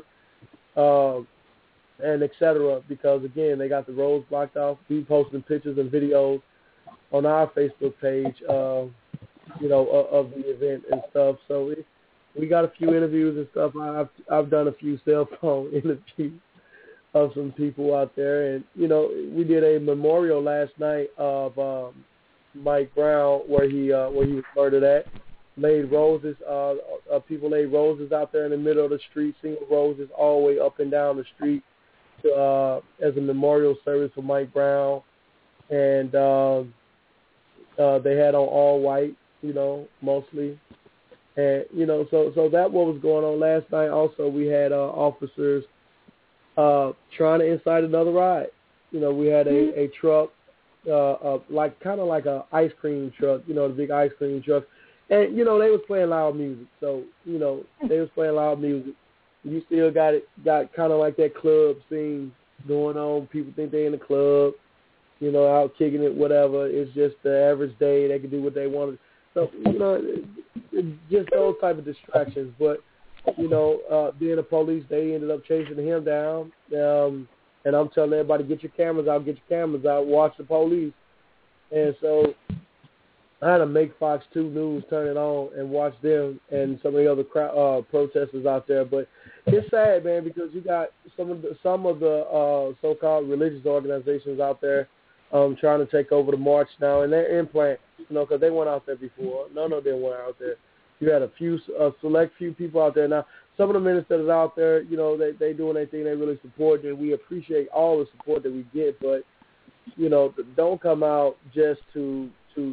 and et cetera, because, again, they got the roads blocked off. People posting pictures and videos on our Facebook page, of the event and stuff. So we got a few interviews and stuff. I've done a few cell phone interviews of some people out there, and we did a memorial last night of Mike Brown where he was murdered at. Laid roses. People laid roses out there in the middle of the street, single roses all the way up and down the street as a memorial service for Mike Brown, and they had on all white, mostly, and so that what was going on last night. Also, we had officers trying to incite another riot. We had a truck, kind of like a ice cream truck, the big ice cream truck. And, they was playing loud music. So, they was playing loud music. You still got kind of like that club scene going on. People think they in the club, out kicking it, whatever. It's just the average day. They can do what they want. So, just those type of distractions. But, being the police, they ended up chasing him down. And I'm telling everybody, get your cameras out, watch the police. And so I had to make Fox 2 News turn it on and watch them and some of the other protesters out there. But it's sad, man, because you got some of the so-called religious organizations out there trying to take over the march now, and they're in plant, because they weren't out there before. None of them were out there. You had a select few people out there. Now, some of the ministers out there, they doing their thing. They really support it. We appreciate all the support that we get, but don't come out just to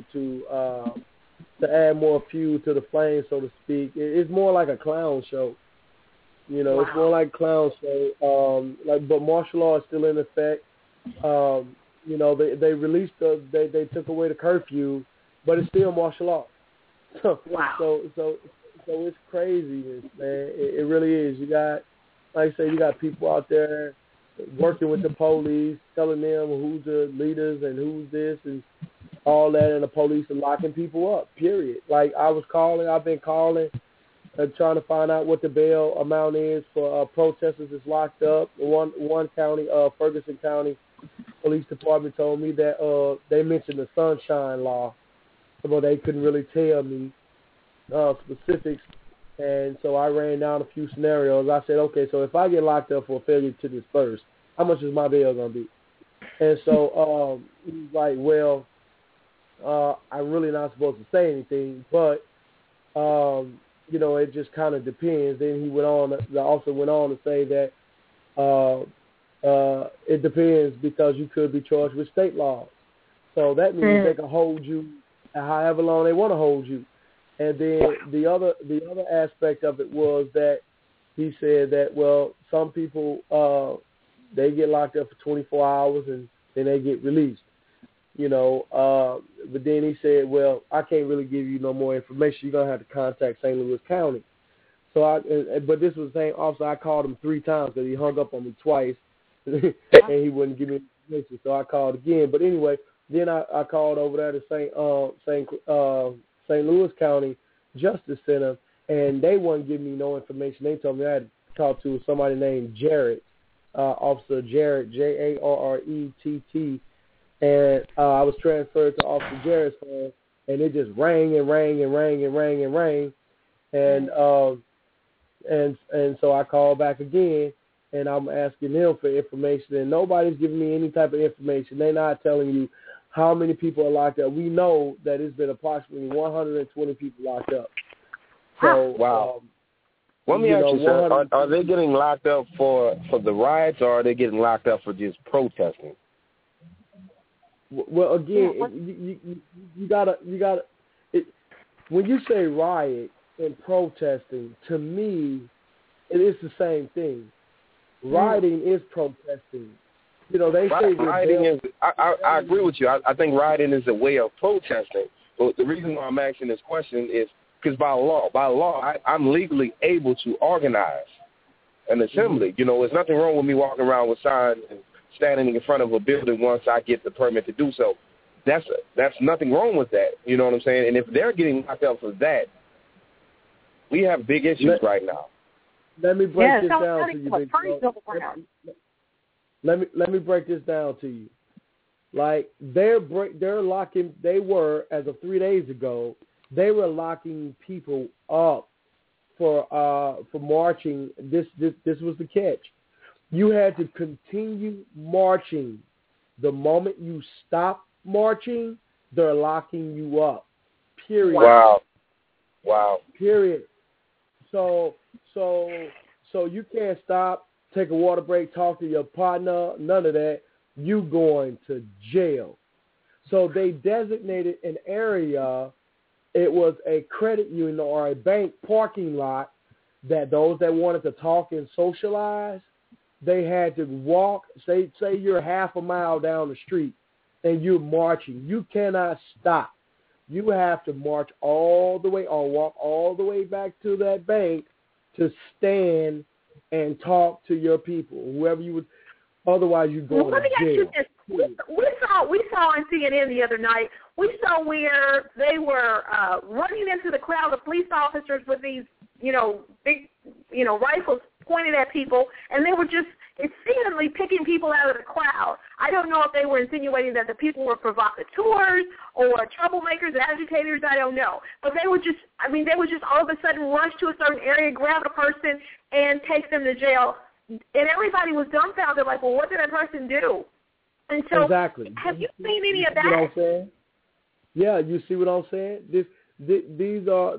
add more fuel to the flame, so to speak. It's more like a clown show. Wow. It's more like a clown show. But martial law is still in effect. They released they took away the curfew, but it's still martial law. Wow. So it's craziness, man. It really is. You got, like I say, you got people out there working with the police, telling them who's the leaders and who's this and all that, and the police are locking people up, period. Like I've been calling and trying to find out what the bail amount is for protesters that's locked up. One county, Ferguson County Police Department told me that they mentioned the Sunshine Law, but they couldn't really tell me specifics. And so I ran down a few scenarios. I said, okay, so if I get locked up for failure to disperse, how much is my bail going to be? And so he was like, well, I'm really not supposed to say anything, but, it just kind of depends. Then the officer went on to say that it depends because you could be charged with state laws. So that means they can hold you however long they want to hold you. And then the other aspect of it was that he said that, well, some people, they get locked up for 24 hours and then they get released. But then he said, well, I can't really give you no more information. You're going to have to contact St. Louis County. So but this was the same officer. I called him 3 times because he hung up on me twice and he wouldn't give me information. So I called again. But anyway, then I called over there to St. Louis County Justice Center, and they wouldn't give me no information. They told me I had to talk to somebody named Jarrett, Officer Jarrett, Jarrett, and I was transferred to Officer Jarrett's phone, and it just rang and rang and rang and rang and rang, and so I called back again, and I'm asking them for information, and nobody's giving me any type of information. They're not telling you how many people are locked up. We know that it's been approximately 120 people locked up. So, wow. Let me ask you, sir, are they getting locked up for the riots, or are they getting locked up for just protesting? Well, again, you gotta. When you say riot and protesting, to me, it is the same thing. Rioting is protesting. They say rioting is. I agree with you. I think rioting is a way of protesting. But the reason why I'm asking this question is because by law, I'm legally able to organize an assembly. There's nothing wrong with me walking around with signs and standing in front of a building once I get the permit to do so. That's nothing wrong with that. You know what I'm saying? And if they're getting locked up for that, we have big issues right now. Let me break this down to you. Let me break this down to you. Like they're locking. They were, as of 3 days ago, they were locking people up for marching. This was the catch. You had to continue marching. The moment you stop marching, they're locking you up. Period. Wow. Period. So you can't stop, take a water break, talk to your partner, none of that. You going to jail. So they designated an area. It was a credit union or a bank parking lot that those that wanted to talk and socialize, they had to walk, say you're half a mile down the street and you're marching. You cannot stop. You have to march all the way or walk all the way back to that bank to stand and talk to your people, whoever you would. Otherwise, you go to jail. We saw on CNN the other night. We saw where they were running into the crowd of police officers with these, big, rifles pointed at people, and they were just seemingly picking people out of the crowd. I don't know if they were insinuating that the people were provocateurs or troublemakers, agitators. I don't know, but they would just all of a sudden rush to a certain area, grab a person, and take them to jail. And everybody was dumbfounded, like, well, what did that person do? And so, exactly. Have you seen any of that? You know what I'm saying? Yeah, you see what I'm saying? These are.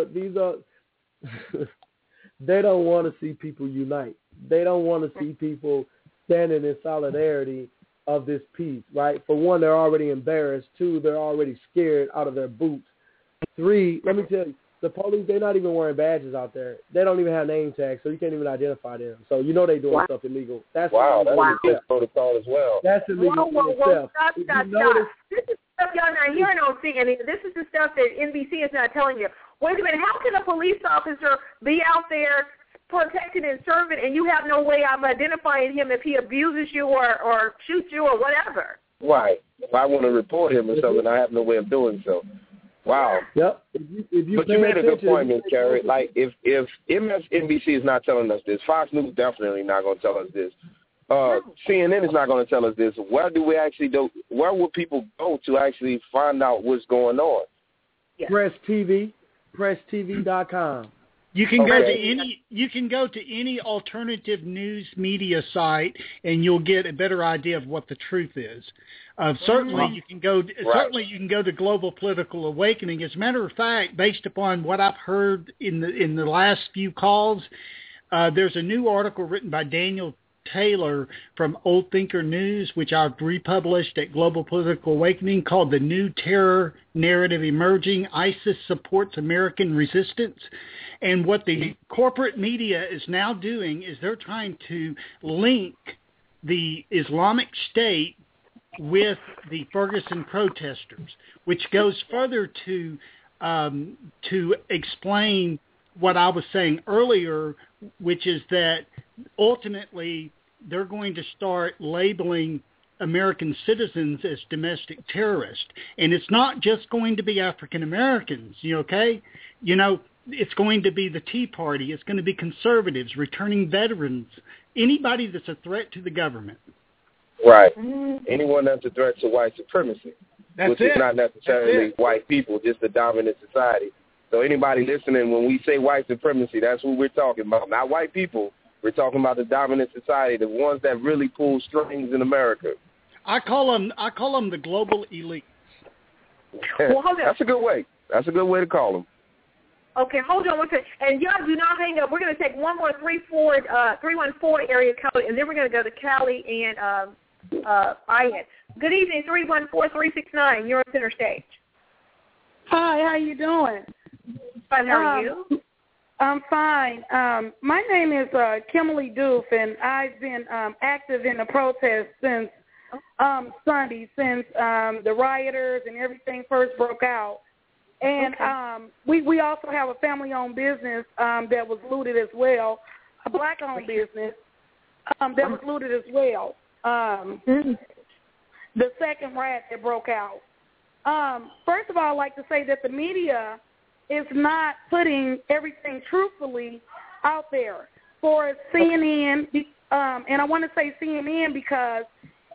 They don't want to see people unite. They don't want to see people standing in solidarity of this peace, right? For one, they're already embarrassed. Two, they're already scared out of their boots. Three, let me tell you, the police, they're not even wearing badges out there. They don't even have name tags, so you can't even identify them. So they're doing stuff illegal. That's illegal. That's protocol as well. That's illegal itself. Stop. This is stuff y'all not hearing on CNN. This is the stuff that NBC is not telling you. Wait a minute, how can a police officer be out there protecting and serving, and you have no way of identifying him if he abuses you or shoots you or whatever? Right. If I want to report him or something, I have no way of doing so. Wow. Yep. If you made a good point, Ms. Carey. Like, if MSNBC is not telling us this, Fox News definitely not going to tell us this. CNN is not going to tell us this. Where would people go to actually find out what's going on? Yes. PressTV.com. You can go to any alternative news media site, and you'll get a better idea of what the truth is. Certainly, you can go. Certainly, you can go to Global Political Awakening. As a matter of fact, based upon what I've heard in the last few calls, there's a new article written by Daniel Taylor from Old Thinker News, which I've republished at Global Political Awakening, called "The New Terror Narrative Emerging: ISIS Supports American Resistance." And what the corporate media is now doing is they're trying to link the Islamic State with the Ferguson protesters, which goes further to explain what I was saying earlier, which is that ultimately they're going to start labeling American citizens as domestic terrorists. And it's not just going to be African Americans, okay? It's going to be the Tea Party. It's going to be conservatives, returning veterans, anybody that's a threat to the government. Right. Anyone that's a threat to white supremacy, which is not necessarily white people, just the dominant society. So anybody listening, when we say white supremacy, that's what we're talking about. Not white people. We're talking about the dominant society, the ones that really pull strings in America. I call them the global elites. That's a good way. That's a good way to call them. Okay, hold on one second. And y'all do not hang up. We're going to take one more 314 area code, and then we're going to go to Cali and Ian. Good evening, 314-369. You're on center stage. Hi, how you doing? Fine, how are you? I'm fine. My name is Kimberly Doof, and I've been active in the protest since Sunday, since the rioters and everything first broke out. And we also have a family-owned business that was looted as well, a black-owned business that was looted as well. The second riot that broke out. First of all, I'd like to say that the media is not putting everything truthfully out there. For CNN, and I want to say CNN because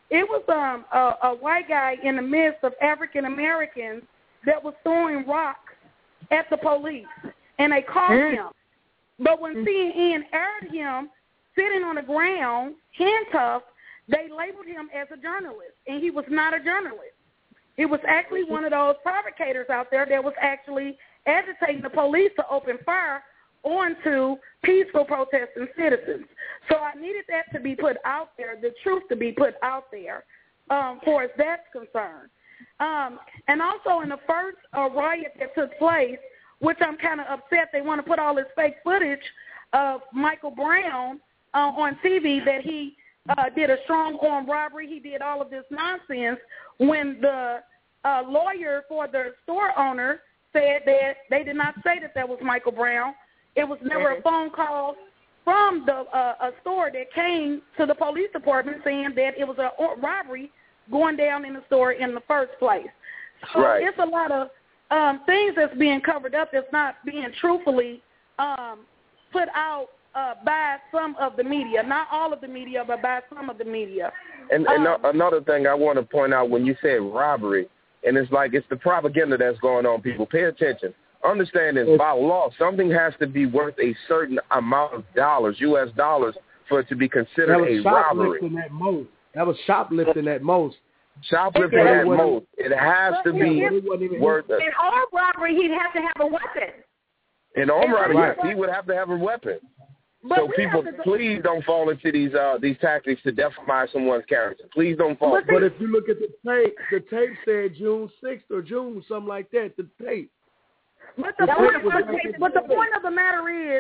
it was a white guy in the midst of African Americans that was throwing rocks at the police, and they caught him. But when CNN aired him sitting on the ground, handcuffed, they labeled him as a journalist, and he was not a journalist. He was actually one of those provocators out there that was actually agitating the police to open fire onto peaceful protesting citizens. So I needed that to be put out there, the truth to be put out there, for as that's concerned. And also in the first riot that took place, which I'm kind of upset they want to put all this fake footage of Michael Brown on TV, that he did a strong arm robbery. He did all of this nonsense when the lawyer for the store owner said that they did not say that was Michael Brown. It was never a phone call from the a store that came to the police department saying that it was a robbery going down in the store in the first place. So it's a lot of things that's being covered up that's not being truthfully put out by some of the media. Not all of the media, but by some of the media. And another thing I want to point out, when you said robbery, and it's like it's the propaganda that's going on, people. Pay attention. Understand this, by law, something has to be worth a certain amount of dollars, U.S. dollars, for it to be considered a robbery. That was shoplifting at most. Shoplifting at most. It has to be worth it. In armed robbery, he'd have to have a weapon. In armed robbery, yes, he would have to have a weapon. But so people, please don't fall into these tactics to defy someone's character. Please don't fall. But if you look at the tape said June 6th or June, something like that, the tape. But the point of the matter is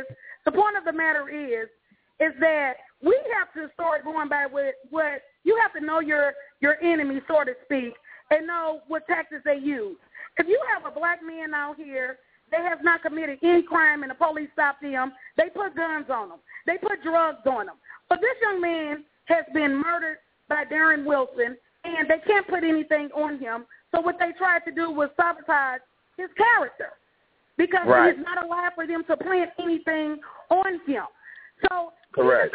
that we have to start going by what you have to know your enemy, so to speak, and know what tactics they use. If you have a black man out here that has not committed any crime and the police stop them, they put guns on them. They put drugs on them. But this young man has been murdered by Darren Wilson, and they can't put anything on him. So what they tried to do was sabotage his character, because it's not allowed for them to plant anything on him. So, correct.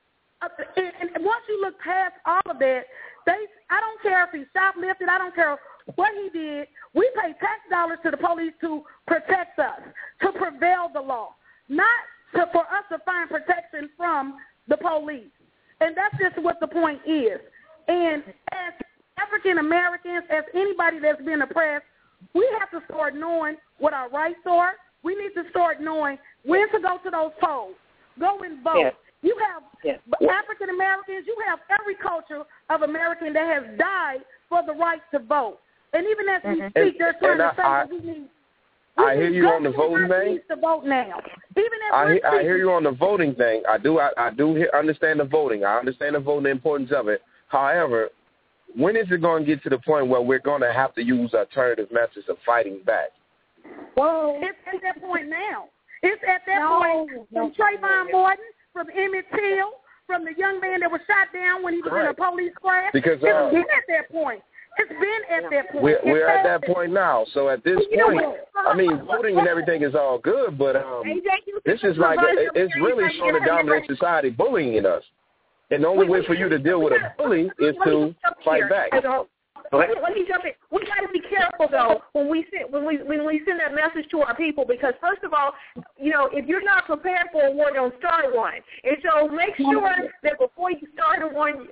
And once you look past all of that, I don't care if he shoplifted, I don't care what he did. We pay tax dollars to the police to protect us, to prevail the law, not for us to find protection from the police. And that's just what the point is. And as African Americans, as anybody that's been oppressed, we have to start knowing what our rights are. We need to start knowing when to go to those polls. Go and vote. Yes. You have African Americans, you have every culture of American that has died for the right to vote. And even as we speak, they're trying to say that we need. I hear you on the voting thing. To vote now. Even I hear you on the voting thing. I do understand the voting. I understand the voting, the importance of it. However, when is it going to get to the point where we're going to have to use alternative methods of fighting back? Well, it's at that point now. It's at that point from Trayvon Martin, from Emmett Till, from the young man that was shot down when he was in a police crash. Because it's been at that point. It's been at that point. We're at that point now. So at this point, I mean, voting and everything is all good, but this is like it's really showing a dominant society bullying us. And the only way for you to deal with a bully is to fight back. Let me jump in. We got to be careful though when we send that message to our people, because first of all, if you're not prepared for a war, don't start one. And so make sure that before you start a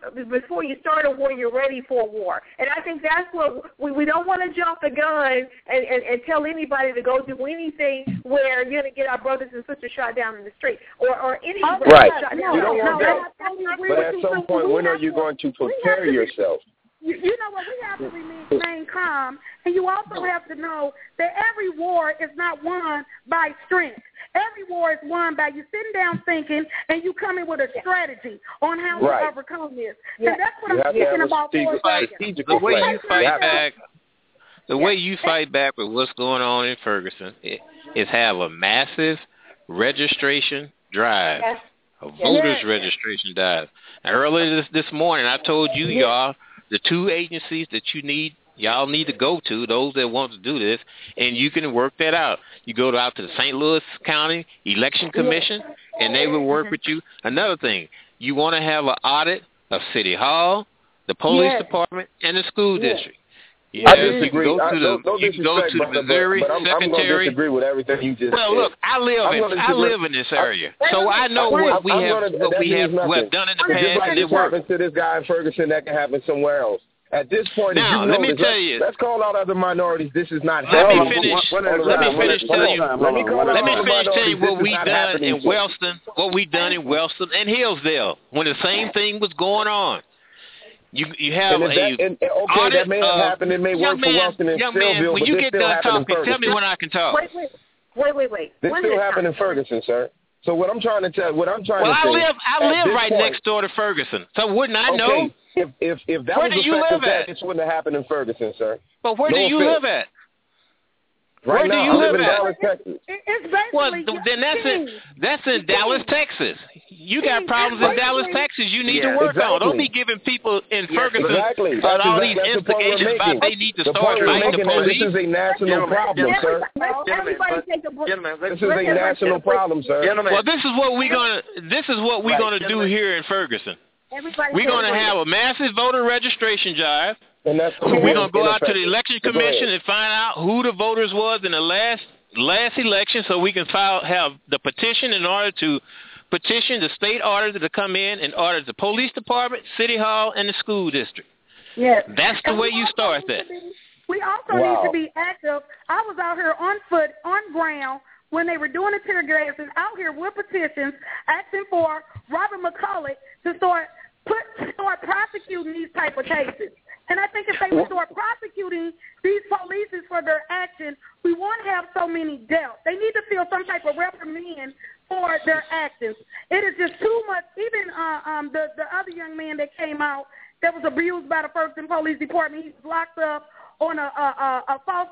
war, you're ready for a war. And I think that's what we don't want to jump the gun and tell anybody to go do anything where you're going to get our brothers and sisters shot down in the street or anybody shot down. You don't want that. But at some point, when are you going to prepare yourself? You know what? We have to remain calm, and you also have to know that every war is not won by strength. Every war is won by you sitting down thinking, and you coming with a strategy on how to overcome this. Yeah. And that's what I'm speaking about for a second. The way you fight back, the way you fight back with what's going on in Ferguson is have a massive registration drive, a voters registration drive. And earlier this morning, I told you, y'all, the two agencies that y'all need to go to, those that want to do this, and you can work that out. You go out to the St. Louis County Election Commission, and they will work with you. Another thing, you want to have an audit of City Hall, the police department, and the school district. I disagree. You can go to the Missouri but I'm going to disagree with everything you just said. Well, look, I live in this area, so I know what we have done in the past, and it worked. Happens to this guy in Ferguson, that can happen somewhere else. At this point, now, let me tell you. Let's call out other minorities. This is not happening. Let me finish telling you what we done in Wellston, and Hillsdale, when the same thing was going on. You have that may have happened. It may work for Wellston and Steelville, when you get done talking, tell me when I can talk. Wait. This still happened in Ferguson, sir. So what I'm trying to say. I live right next door to Ferguson. So wouldn't I know? If that was the fact that this wouldn't have happened in Ferguson, sir. But where do you live at? Right now, I live in Dallas, Texas. Well, then that's in Dallas, Texas. You got problems in Dallas, Texas you need to work on. Don't be giving people in Ferguson all these instigations about they need to start fighting the police. This is a national problem, sir. This is a national problem, sir. Well, this is what we're gonna do here in Ferguson. We're going to have a massive voter registration drive. We're going to go out to the election commission and find out who the voters was in the last election, so we can have the petition in order to petition the state auditor to come in and audit the police department, city hall, and the school district. Yes. That's the way you start that. We also need to be active. I was out here on foot, on ground, when they were doing the tear gas, and out here with petitions asking for Robert McCulloch to start prosecuting these type of cases. And I think if they would start prosecuting these police for their action, we won't have so many deaths. They need to feel some type of reprimand for their actions. It is just too much. Even the other young man that came out that was abused by the Ferguson Police Department, he was locked up on a false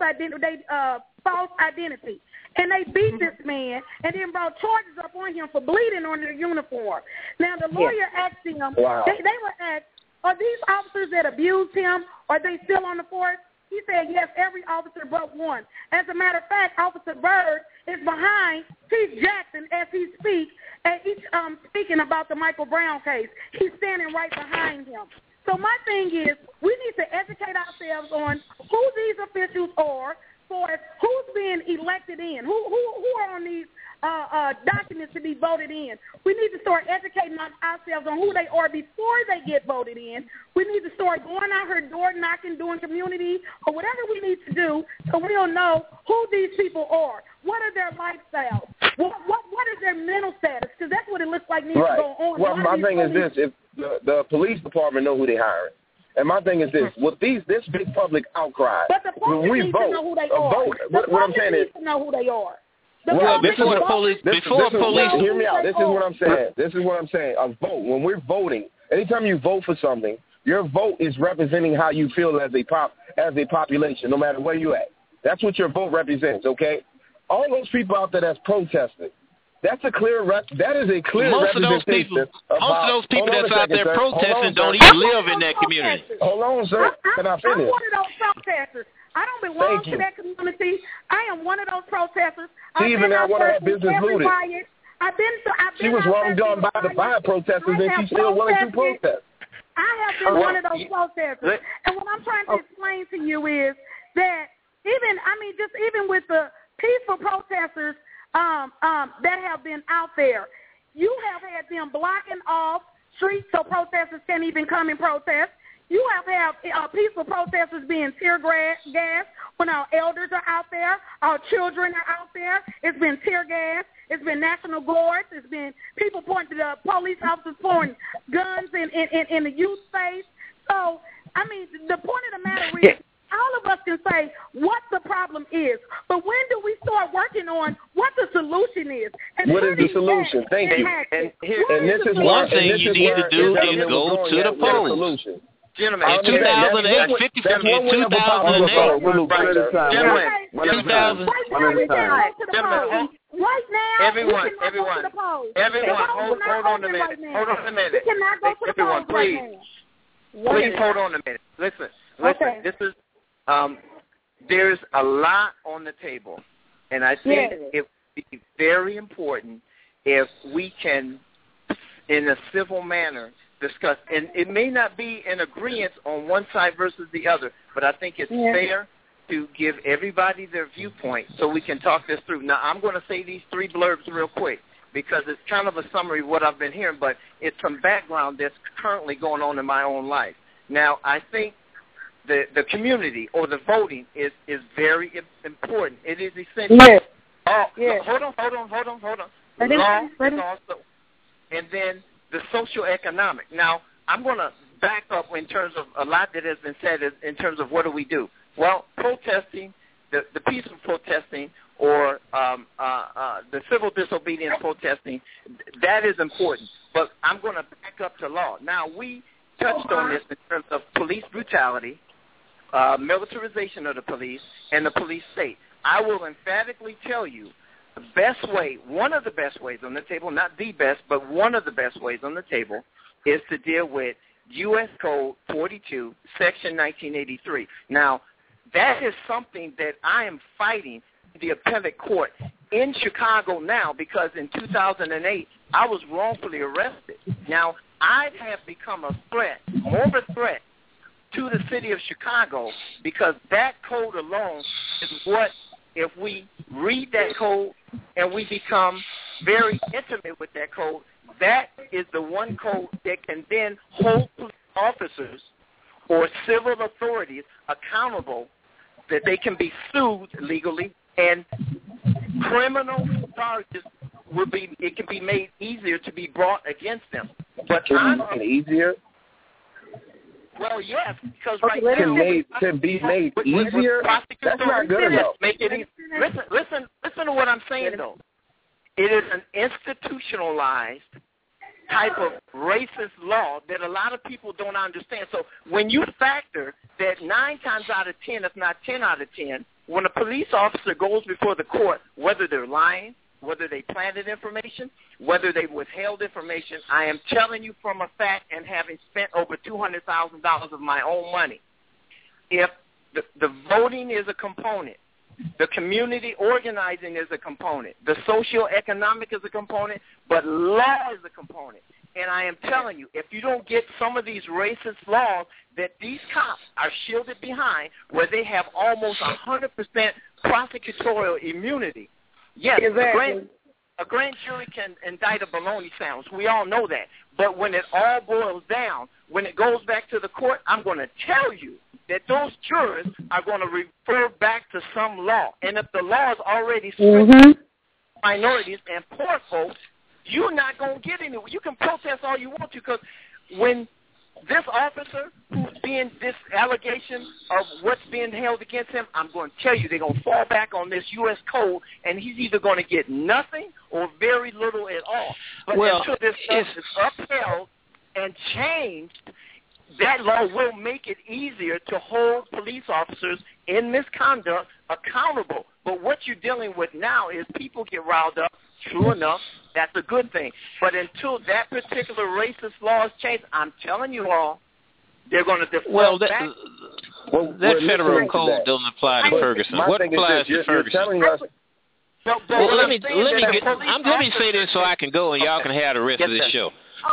identity. And they beat this man and then brought charges up on him for bleeding on their uniform. Now, the lawyer asked him, they were asked, are these officers that abused him, are they still on the force? He said, yes, every officer but one. As a matter of fact, Officer Byrd is behind Chief Jackson as he speaks, and he's speaking about the Michael Brown case. He's standing right behind him. So my thing is, we need to educate ourselves on who these officials are, for who's being elected in, who are on these documents to be voted in. We need to start educating ourselves on who they are before they get voted in. We need to start going out here door knocking, doing community, or whatever we need to do so we'll know who these people are. What are their lifestyles? What is their mental status? Because that's what it looks like needs to go on. Well, my thing is this. If the police department know who they're hiring. And my thing is this: with this big public outcry, but the public needs to know who they are. What I'm saying is, to know who they are. Before police. Hear me out. This is what I'm saying. A vote. When we're voting, anytime you vote for something, your vote is representing how you feel as a population, no matter where you at. That's what your vote represents. Okay. All those people out there that's protesting. That is a clear representation. Most of those people that's out there protesting don't even live in that community. Hold on, sir. Can I finish? I'm one of those protesters. I don't belong to that community. I am one of those protesters. She even got one of her business looted. She was wrong done by the fire protesters, and she's still willing to protest. I have been one of those protesters. And what I'm trying to explain to you is that even with the peaceful protesters that have been out there, you have had them blocking off streets so protesters can't even come and protest. You have had peaceful protesters being tear gas when our elders are out there, our children are out there. It's been tear gas. It's been National Guards. It's been people pointing to the police officers pointing guns in the youth space. So, the point of the matter is, all of us can say what the problem is, but when do we start working on what the solution is? And what is the solution? Thank you. And this is one thing you need to do is go to the polls. Gentlemen, in 2008, 50% in 2008. Right now, everyone, hold on a minute. We cannot go to the polls right now. Please hold on a minute. Listen. Okay. This is there's a lot on the table, and I think it would be very important if we can, in a civil manner, discuss. And it may not be an agreement on one side versus the other, but I think it's fair to give everybody their viewpoint so we can talk this through. Now, I'm going to say these 3 blurbs real quick because it's kind of a summary of what I've been hearing, but it's some background that's currently going on in my own life. Now, I think the community or the voting is very important. It is essential. Yes. Hold on. Law is also, and then the socioeconomic. Now, I'm going to back up in terms of a lot that has been said in terms of what do we do. Well, protesting, the peaceful protesting or the civil disobedience protesting, that is important. But I'm going to back up to law. Now, we touched on this in terms of police brutality, militarization of the police, and the police state. I will emphatically tell you the best way, one of the best ways on the table, not the best, but one of the best ways on the table is to deal with U.S. Code 42, Section 1983. Now, that is something that I am fighting the appellate court in Chicago now because in 2008, I was wrongfully arrested. Now, I have become a threat, more of a threat to the city of Chicago because that code alone is what, if we read that code and we become very intimate with that code, that is the one code that can then hold police officers or civil authorities accountable, that they can be sued legally, and criminal charges it can be made easier to be brought against them. But easier? Well, yes, because right now can be made easier. That's not good enough. Make it easy. Listen to what I'm saying though. It is an institutionalized type of racist law that a lot of people don't understand. So when you factor that 9 times out of 10, if not 10 out of 10, when a police officer goes before the court, whether they're lying, whether they planted information, whether they withheld information, I am telling you from a fact and having spent over $200,000 of my own money, if the voting is a component, the community organizing is a component, the socioeconomic is a component, but law is a component. And I am telling you, if you don't get some of these racist laws that these cops are shielded behind, where they have almost 100% prosecutorial immunity, yes, exactly. A grand jury can indict a bologna sandwich. We all know that. But when it all boils down, when it goes back to the court, I'm going to tell you that those jurors are going to refer back to some law. And if the law is already strict minorities and poor folks, you're not going to get anywhere. You can protest all you want to, because when this officer who's being this allegation of what's being held against him, I'm going to tell you they're going to fall back on this U.S. code, and he's either going to get nothing or very little at all. But until this stuff is upheld and changed, that law will make it easier to hold police officers in misconduct accountable. But what you're dealing with now is people get riled up. True enough, that's a good thing. But until that particular racist law is changed, I'm telling you all, they're going to default back. That federal code doesn't apply to Ferguson. What applies to Ferguson? Let me say this so I can go and y'all can have the rest of this show.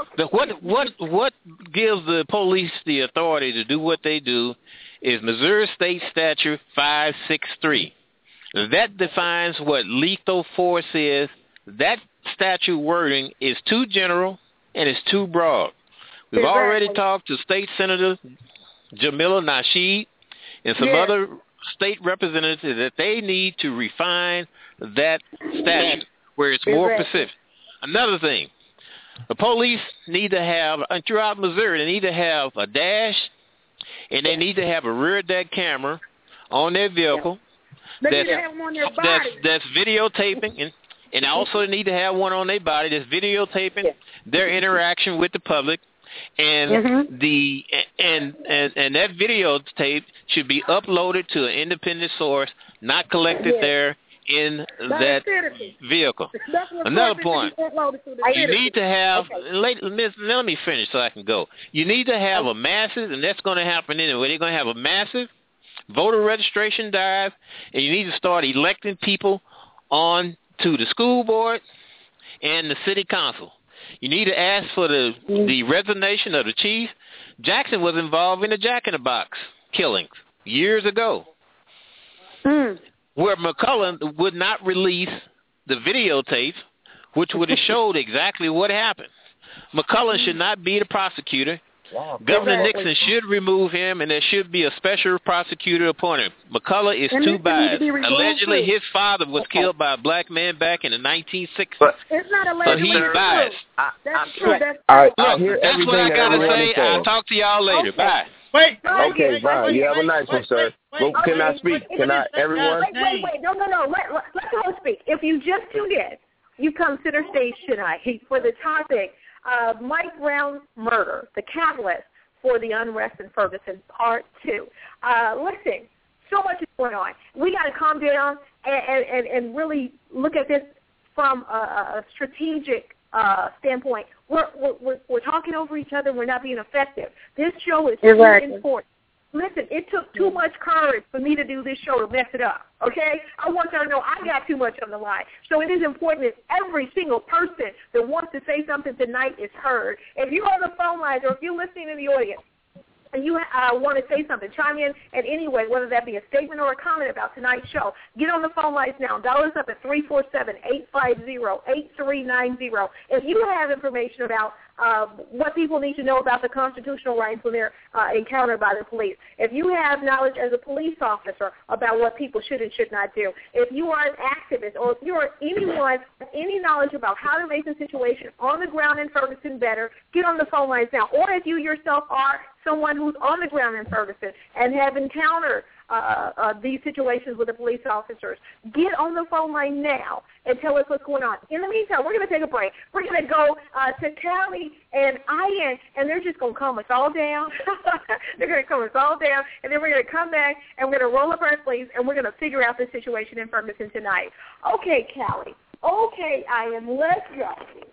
What gives the police the authority to do what they do is Missouri State Statute 563. That defines what lethal force is. That statute wording is too general and it's too broad. We've already talked to State Senator Jamila Nasheed and some other state representatives that they need to refine that statute where it's more specific. Another thing, the police need to have, throughout Missouri, they need to have a dash and they need to have a rear deck camera on their vehicle that's videotaping, and also they need to have one on their body that's videotaping their interaction with the public, and and that videotape should be uploaded to an independent source, not collected there in that vehicle. Another point, you need to have, let me finish so I can go. You need to have a massive, and that's going to happen anyway, they're going to have a massive voter registration drive, and you need to start electing people on to the school board and the city council. You need to ask for the resignation of the chief. Jackson was involved in the Jack in the Box killings years ago, where McCullough would not release the videotapes, which would have showed exactly what happened. McCullough should not be the prosecutor. Wow. Governor Nixon should remove him, and there should be a special prosecutor appointed. McCullough is too biased. Allegedly, his father was killed by a black man back in the 1960s. It's not allegedly. So he's biased. That's true. That's what I got to say. I'll talk to y'all later. Okay. Bye. Wait. Okay, bye. You have a nice one, sir. Can I speak? Can I, everyone? Wait. No. Let her speak. If you just tuned in, you come center stage tonight for the topic, Mike Brown's murder, the catalyst for the unrest in Ferguson, part 2. Listen, so much is going on. We got to calm down and really look at this from a strategic standpoint. We're talking over each other. We're not being effective. This show is too important. Listen, it took too much courage for me to do this show to mess it up, okay? I want y'all to know I got too much on the line. So it is important that every single person that wants to say something tonight is heard. If you're on the phone lines or if you're listening in the audience, and you want to say something, chime in any way, whether that be a statement or a comment about tonight's show, get on the phone lines now. Dial us up at 347-850-8390. If you have information about what people need to know about the constitutional rights when they're encountered by the police, if you have knowledge as a police officer about what people should and should not do, if you are an activist or if you are anyone with any knowledge about how to make the situation on the ground in Ferguson better, get on the phone lines now. Or if you yourself are someone who's on the ground in Ferguson and have encountered these situations with the police officers, get on the phone line now and tell us what's going on. In the meantime, we're going to take a break. We're going to go to Callie and Ian, and they're just going to calm us all down. They're going to calm us all down, and then we're going to come back, and we're going to roll up our sleeves, and we're going to figure out the situation in Ferguson tonight. Okay, Callie. Okay, Ian, let's go.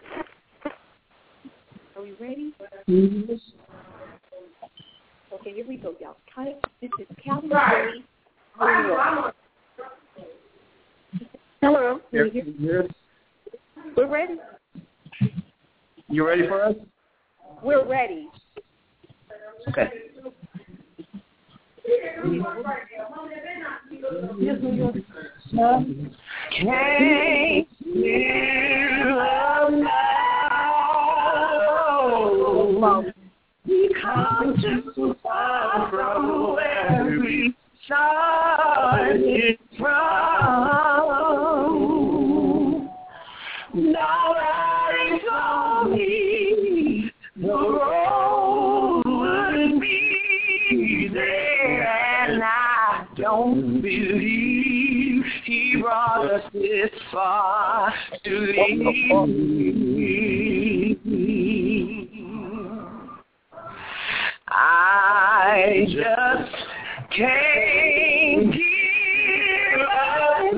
Are we ready? Mm-hmm. Okay, here we go, y'all. This is Callie Ready. Hello. Yes. We're ready. You ready for us? We're ready. Okay. Can't we come too far from where we started from. Nobody told me the road would be there, and I don't believe he brought us this far to leave. I just can't give up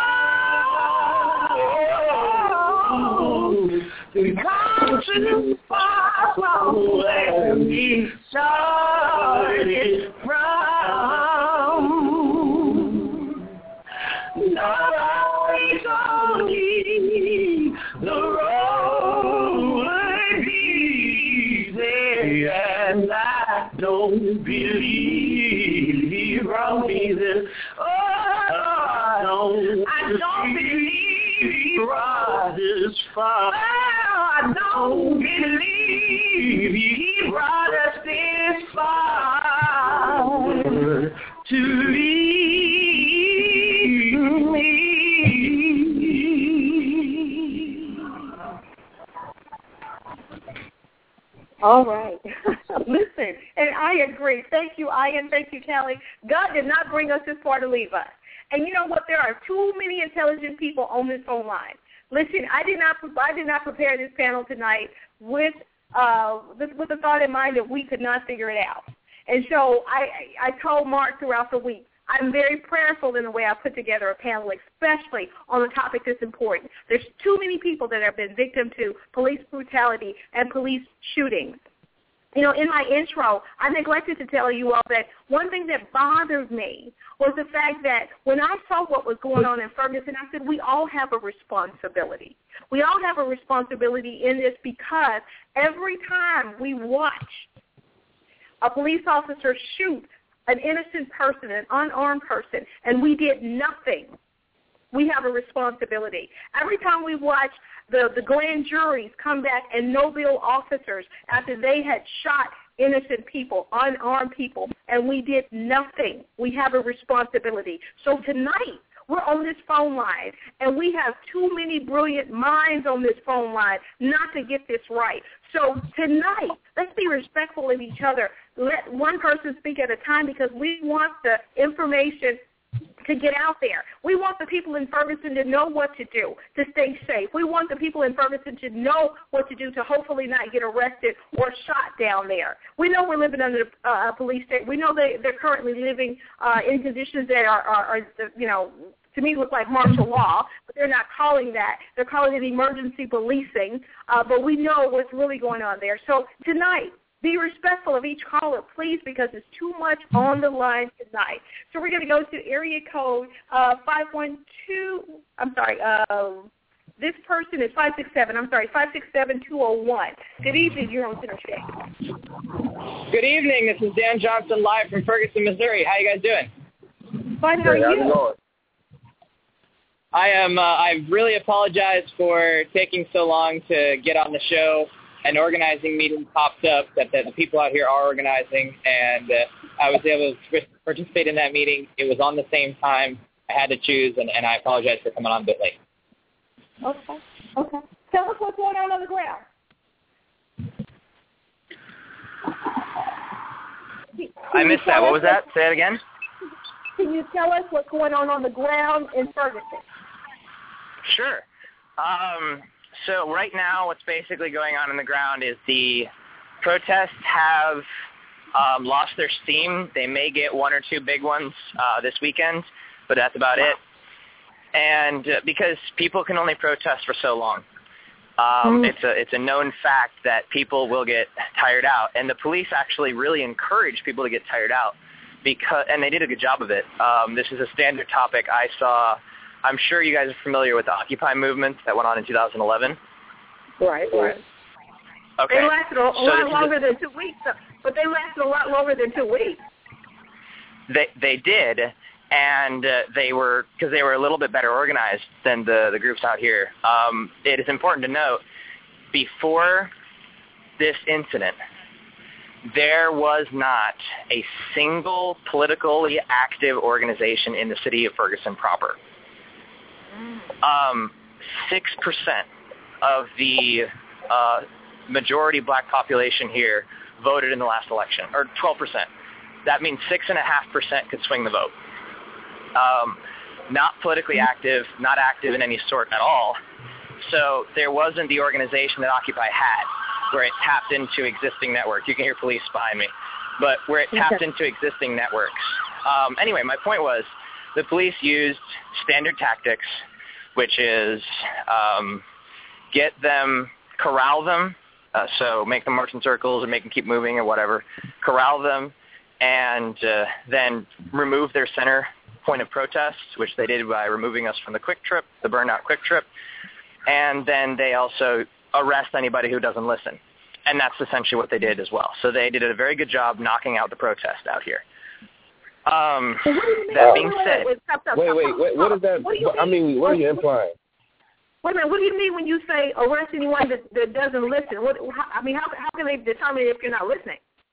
now. We come too far from where we started from. Nobody told me the road would be there, and I don't believe he brought me this. Oh, I don't believe he brought this far. Oh, I don't believe he brought us this far to leave me. All right. Listen, and I agree. Thank you, Ian. Thank you, Callie. God did not bring us this far to leave us. And you know what? There are too many intelligent people on this phone line. Listen, I did not prepare this panel tonight with the thought in mind that we could not figure it out. And so I told Mark throughout the week, I'm very prayerful in the way I put together a panel, especially on a topic that's important. There's too many people that have been victim to police brutality and police shootings You know, in my intro, I neglected to tell you all that one thing that bothered me was the fact that when I saw what was going on in Ferguson, I said we all have a responsibility. We all have a responsibility in this because every time we watch a police officer shoot an innocent person, an unarmed person, and we did nothing, we have a responsibility. Every time we watch the grand juries come back and no-bill officers after they had shot innocent people, unarmed people, and we did nothing, we have a responsibility. So tonight, we're on this phone line, and we have too many brilliant minds on this phone line not to get this right. So tonight, let's be respectful of each other. Let one person speak at a time because we want the information to get out there. We want the people in Ferguson to know what to do to stay safe. We want the people in Ferguson to know what to do to hopefully not get arrested or shot down there. We know we're living under a police state. We know they're currently living in conditions that are you know, to me look like martial law, but they're not calling that. They're calling it emergency policing, but we know what's really going on there. So tonight, be respectful of each caller, please, because there's too much on the line tonight. So we're going to go to area code 512. I'm sorry. This person is 567. I'm sorry, 567-201. Good evening. You're on Center Stage. Good evening. This is Dan Johnson live from Ferguson, Missouri. How you guys doing? Fine. How are you? I really apologize for taking so long to get on the show. An organizing meeting popped up that the people out here are organizing, and I was able to participate in that meeting. It was on the same time. I had to choose, and I apologize for coming on a bit late. Okay. Tell us what's going on the ground. I missed that. What was that? Say it again. Can you tell us what's going on the ground in Ferguson? Sure. So right now what's basically going on the ground is the protests have lost their steam. They may get one or two big ones this weekend, but that's about it. And because people can only protest for so long. It's a known fact that people will get tired out. And the police actually really encourage people to get tired out, and they did a good job of it. This is a standard topic I saw. I'm sure you guys are familiar with the Occupy movement that went on in 2011. Right. Okay. They lasted a lot longer than 2 weeks, but they lasted a lot longer than 2 weeks. They did, and they were a little bit better organized than the groups out here. It is important to note, before this incident, there was not a single politically active organization in the city of Ferguson proper. 6% of the majority black population here voted in the last election, or 12%. That means 6.5% could swing the vote. Not politically active, not active in any sort at all. So there wasn't the organization that Occupy had, where it tapped into existing networks. You can hear police behind me, but where it tapped into existing networks. Anyway, my point was the police used standard tactics, which is corral them, so make them march in circles or make them keep moving or whatever, corral them, and then remove their center point of protest, which they did by removing us from the Quick Trip, the burnout Quick Trip, and then they also arrest anybody who doesn't listen. And that's essentially what they did as well. So they did a very good job knocking out the protest out here. That being said... Wait, what is that? What are you implying? Wait a minute, what do you mean when you say arrest anyone that doesn't listen? How can they determine if you're not listening?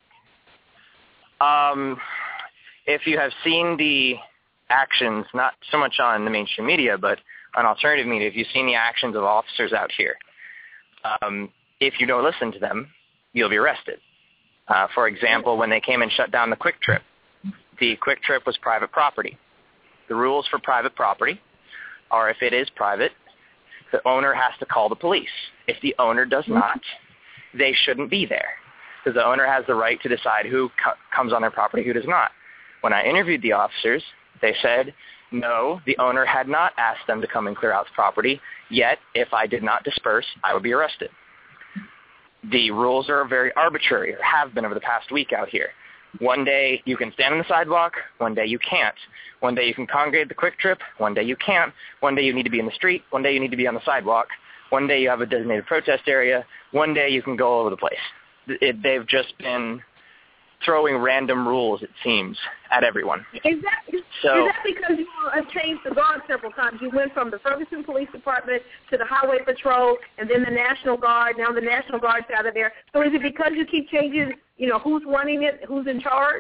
If you have seen the actions, not so much on the mainstream media, but on alternative media, if you've seen the actions of officers out here, if you don't listen to them, you'll be arrested. For example, when they came and shut down the Quick Trip was private property. The rules for private property are if it is private, the owner has to call the police. If the owner does not, they shouldn't be there, because the owner has the right to decide who comes on their property, who does not. When I interviewed the officers, they said, no, the owner had not asked them to come and clear out the property, yet if I did not disperse, I would be arrested. The rules are very arbitrary, or have been over the past week out here. One day you can stand on the sidewalk, one day you can't. One day you can congregate at the Quick Trip, one day you can't. One day you need to be in the street, one day you need to be on the sidewalk. One day you have a designated protest area, one day you can go all over the place. They've just been throwing random rules, it seems, at everyone. Is that because you have changed the guard several times? You went from the Ferguson Police Department to the Highway Patrol and then the National Guard. Now the National Guard's out of there. So is it because you keep changing, who's running it, who's in charge?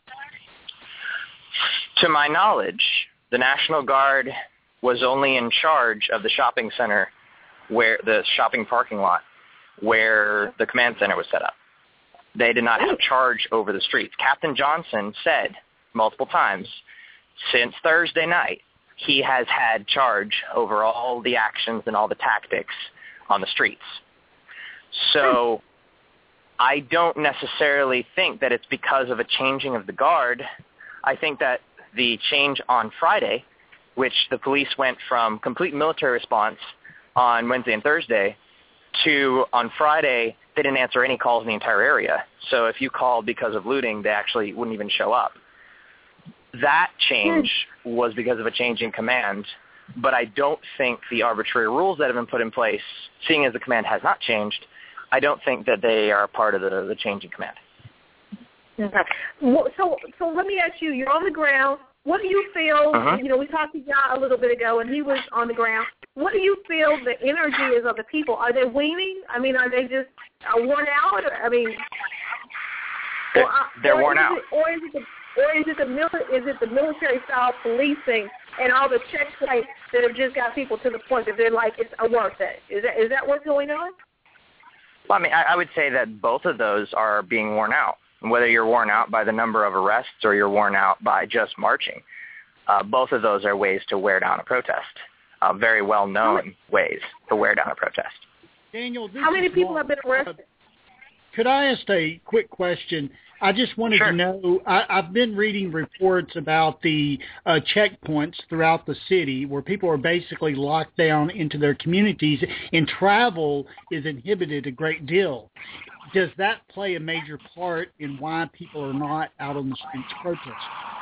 To my knowledge, the National Guard was only in charge of the shopping center, where the shopping parking lot, where the command center was set up. They did not have charge over the streets. Captain Johnson said multiple times since Thursday night he has had charge over all the actions and all the tactics on the streets. So I don't necessarily think that it's because of a changing of the guard. I think that the change on Friday, which the police went from complete military response on Wednesday and Thursday to on Friday, they didn't answer any calls in the entire area. So if you called because of looting, they actually wouldn't even show up. That change was because of a change in command, but I don't think the arbitrary rules that have been put in place, seeing as the command has not changed, I don't think that they are part of the change in command. Okay. So let me ask you, you're on the ground. What do you feel, we talked to John a little bit ago, and he was on the ground. What do you feel the energy is of the people? Are they weaning? I mean, are they just worn out? They're worn out. Is it the military style policing and all the checkpoints that have just got people to the point that they're like, it's worth it? Is that what's going on? Well, I mean, I would say that both of those are being worn out. Whether you're worn out by the number of arrests or you're worn out by just marching, both of those are ways to wear down a protest, very well-known ways to wear down a protest. Daniel, how many people have been arrested? Could I ask a quick question? I just wanted to know, I've been reading reports about the checkpoints throughout the city where people are basically locked down into their communities and travel is inhibited a great deal. Does that play a major part in why people are not out on the streets protesting?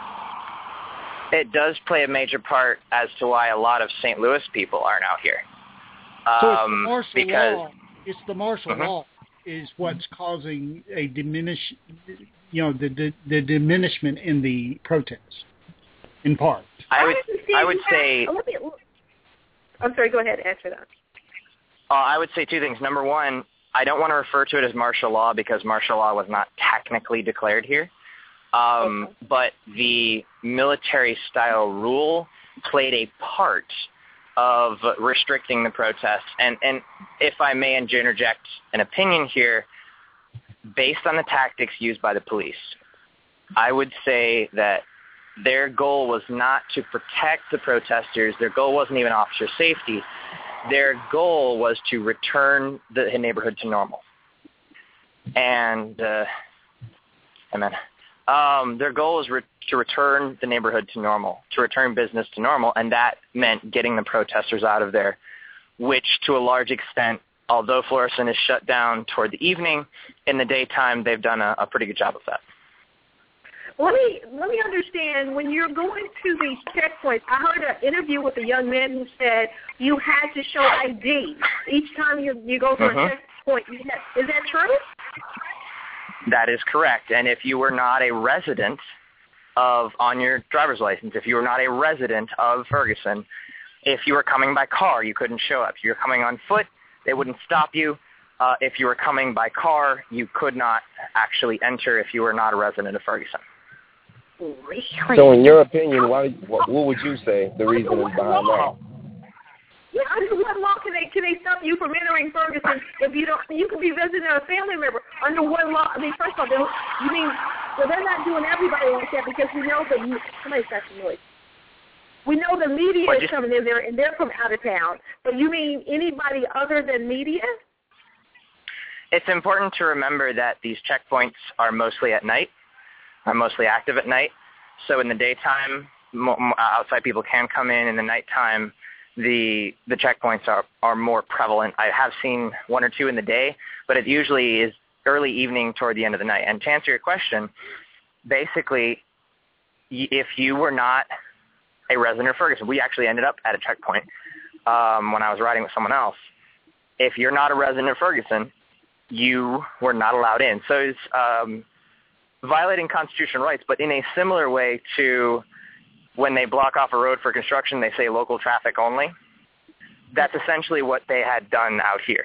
It does play a major part as to why a lot of St. Louis people aren't out here. So it's the martial law. It's the martial law is what's causing a the diminishment in the protests, in part. I would say. I'm sorry. Go ahead. Answer that. I would say two things. Number one, I don't want to refer to it as martial law because martial law was not technically declared here. But the military-style rule played a part of restricting the protests. And if I may interject an opinion here, based on the tactics used by the police, I would say that their goal was not to protect the protesters. Their goal wasn't even officer safety. Their goal was to return the neighborhood to normal. And, their goal was to return the neighborhood to normal, to return business to normal, and that meant getting the protesters out of there, which to a large extent, although Florissant is shut down toward the evening, in the daytime they've done a pretty good job of that. Let me understand, when you're going to these checkpoints, I heard an interview with a young man who said you had to show ID each time you go for a checkpoint. Is that true? That is correct. And if you were not a resident on your driver's license, if you were not a resident of Ferguson, if you were coming by car, you couldn't show up. If you were coming on foot, they wouldn't stop you. If you were coming by car, you could not actually enter if you were not a resident of Ferguson. Really? So in your opinion, what would you say the reason is behind that? Yeah, under what law can they stop you from entering Ferguson if you don't? You can be visiting a family member. Under what law? I mean, first of all, they're not doing everybody like that because we know somebody's got some noise. We know the media is coming in there and they're from out of town. But you mean anybody other than media? It's important to remember that these checkpoints are mostly at night, are mostly active at night. So in the daytime, outside people can come in. In the nighttime, the checkpoints are more prevalent. I have seen one or two in the day, but it usually is early evening toward the end of the night. And to answer your question, basically, if you were not a resident of Ferguson, we actually ended up at a checkpoint when I was riding with someone else. If you're not a resident of Ferguson, you were not allowed in. So it's violating constitutional rights, but in a similar way to when they block off a road for construction, they say local traffic only. That's essentially what they had done out here.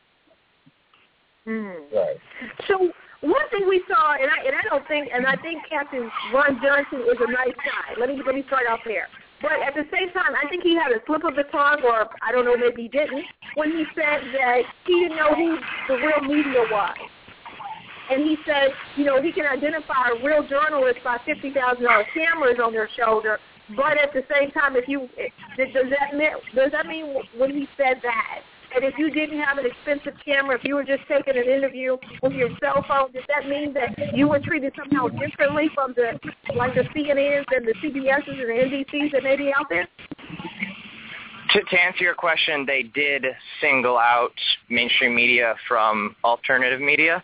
Right. So one thing we saw, and I think Captain Ron Johnson is a nice guy. Let me start off there. But at the same time, I think he had a slip of the tongue, or I don't know, maybe he didn't, when he said that he didn't know who the real media was. And he said, you know, he can identify a real journalist by $50,000 cameras on their shoulder. But at the same time, does that mean when he said that, and if you didn't have an expensive camera, if you were just taking an interview with your cell phone, does that mean that you were treated somehow differently from the CNNs and the CBSs and the NBCs that may be out there? To answer your question, they did single out mainstream media from alternative media.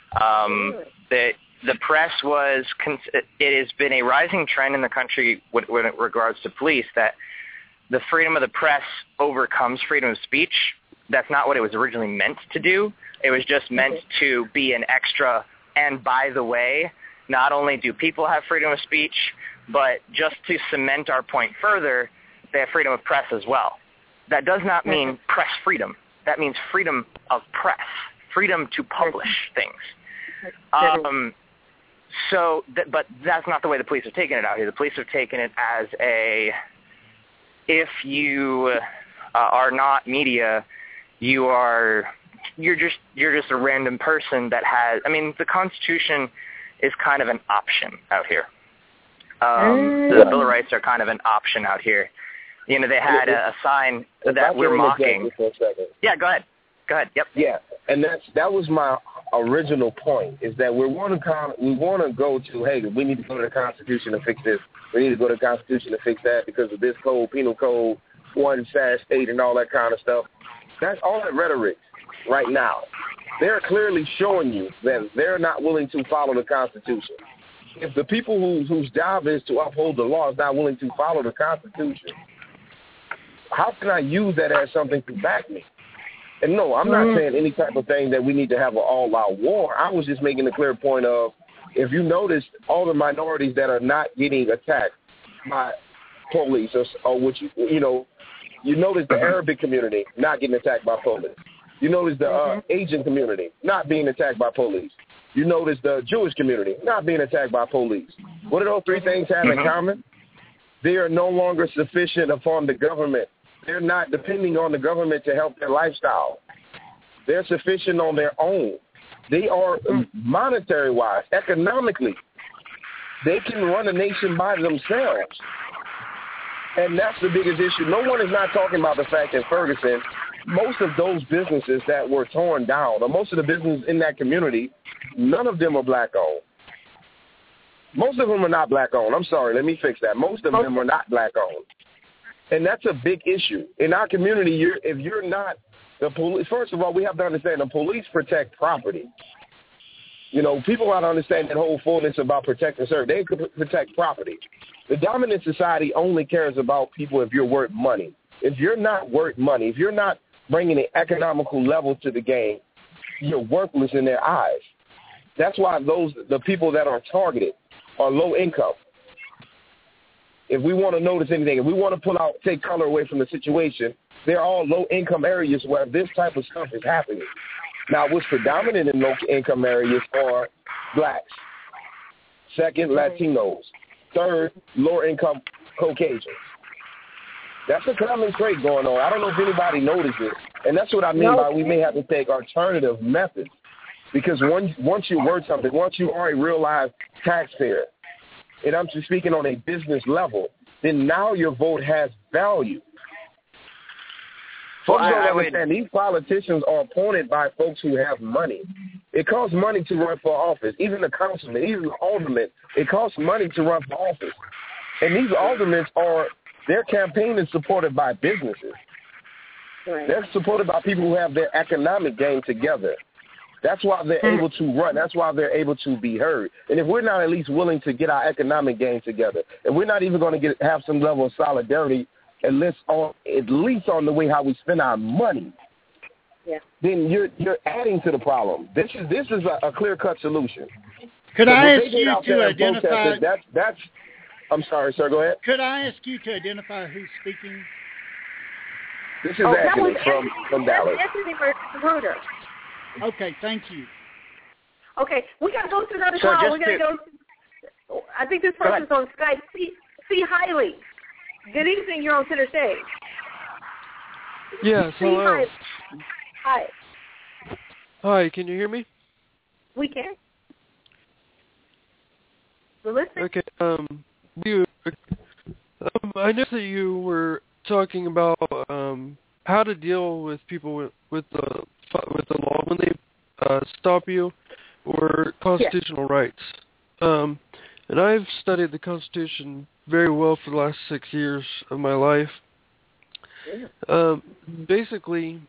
The press it has been a rising trend in the country when it regards to police that the freedom of the press overcomes freedom of speech. That's not what it was originally meant to do. It was just meant to be an extra, and by the way, not only do people have freedom of speech, but just to cement our point further, they have freedom of press as well. That does not mean press freedom. That means freedom of press, freedom to publish things. But that's not the way the police have taken it out here. The police have taken it as if you are not media, you're just a random person that has. I mean, the Constitution is kind of an option out here. The Bill of Rights are kind of an option out here. You know, they had a sign that we're mocking. Yeah, go ahead. Yep. Yeah, and that was my original point, is that we want to go to, hey, we need to go to the Constitution to fix this. We need to go to the Constitution to fix that because of this code, penal code, 1-8, and all that kind of stuff. That's all that rhetoric right now. They're clearly showing you that they're not willing to follow the Constitution. If the people whose job is to uphold the law is not willing to follow the Constitution, how can I use that as something to back me? And no, I'm not saying any type of thing that we need to have an all-out war. I was just making a clear point of, if you notice, all the minorities that are not getting attacked by police, or which you notice the Arabic community not getting attacked by police. You notice the Asian community not being attacked by police. You notice the Jewish community not being attacked by police. What do those three things have in common? They are no longer sufficient upon the government. They're not depending on the government to help their lifestyle. They're sufficient on their own. They are monetary-wise, economically. They can run a nation by themselves. And that's the biggest issue. No one is not talking about the fact that Ferguson, most of those businesses that were torn down, or most of the businesses in that community, none of them are black-owned. Most of them are not black-owned. I'm sorry, let me fix that. Most of them are not black-owned. And that's a big issue. In our community, if you're not the police, first of all, we have to understand the police protect property. You know, people have to understand that whole fullness about protect and serve. They protect property. The dominant society only cares about people if you're worth money. If you're not worth money, if you're not bringing an economical level to the game, you're worthless in their eyes. That's why the people that are targeted are low income. If we want to notice anything, if we want to take color away from the situation, they're all low-income areas where this type of stuff is happening. Now, what's predominant in low-income areas are blacks. Second, Latinos. Third, lower-income Caucasians. That's a common trait going on. I don't know if anybody notices, and that's what I mean by we may have to take alternative methods. Because once you're worth something, once you are a real-life taxpayer, and I'm just speaking on a business level, then now your vote has value. Folks don't understand, these politicians are appointed by folks who have money. It costs money to run for office. Even the councilman, even the alderman, it costs money to run for office. And these aldermen their campaign is supported by businesses. Right. They're supported by people who have their economic game together. That's why they're able to run. That's why they're able to be heard. And if we're not at least willing to get our economic game together, and we're not even going to have some level of solidarity, at least on the way how we spend our money, then you're adding to the problem. This is a clear-cut solution. Could I ask you to identify? That's. I'm sorry, sir. Go ahead. Could I ask you to identify who's speaking? This is Anthony from Dallas. Anthony Magruder. Okay, thank you. Okay, we got to go to another call. We're going to go. I think this person's on Skype. C. Hiley. Good evening. You're on center stage. Yes. Hello. Hi. Hi. Can you hear me? We can. We're listening. Okay. I know that you were talking about how to deal with people with the law when they stop you, or constitutional rights. And I've studied the Constitution very well for the last 6 years of my life. Basically,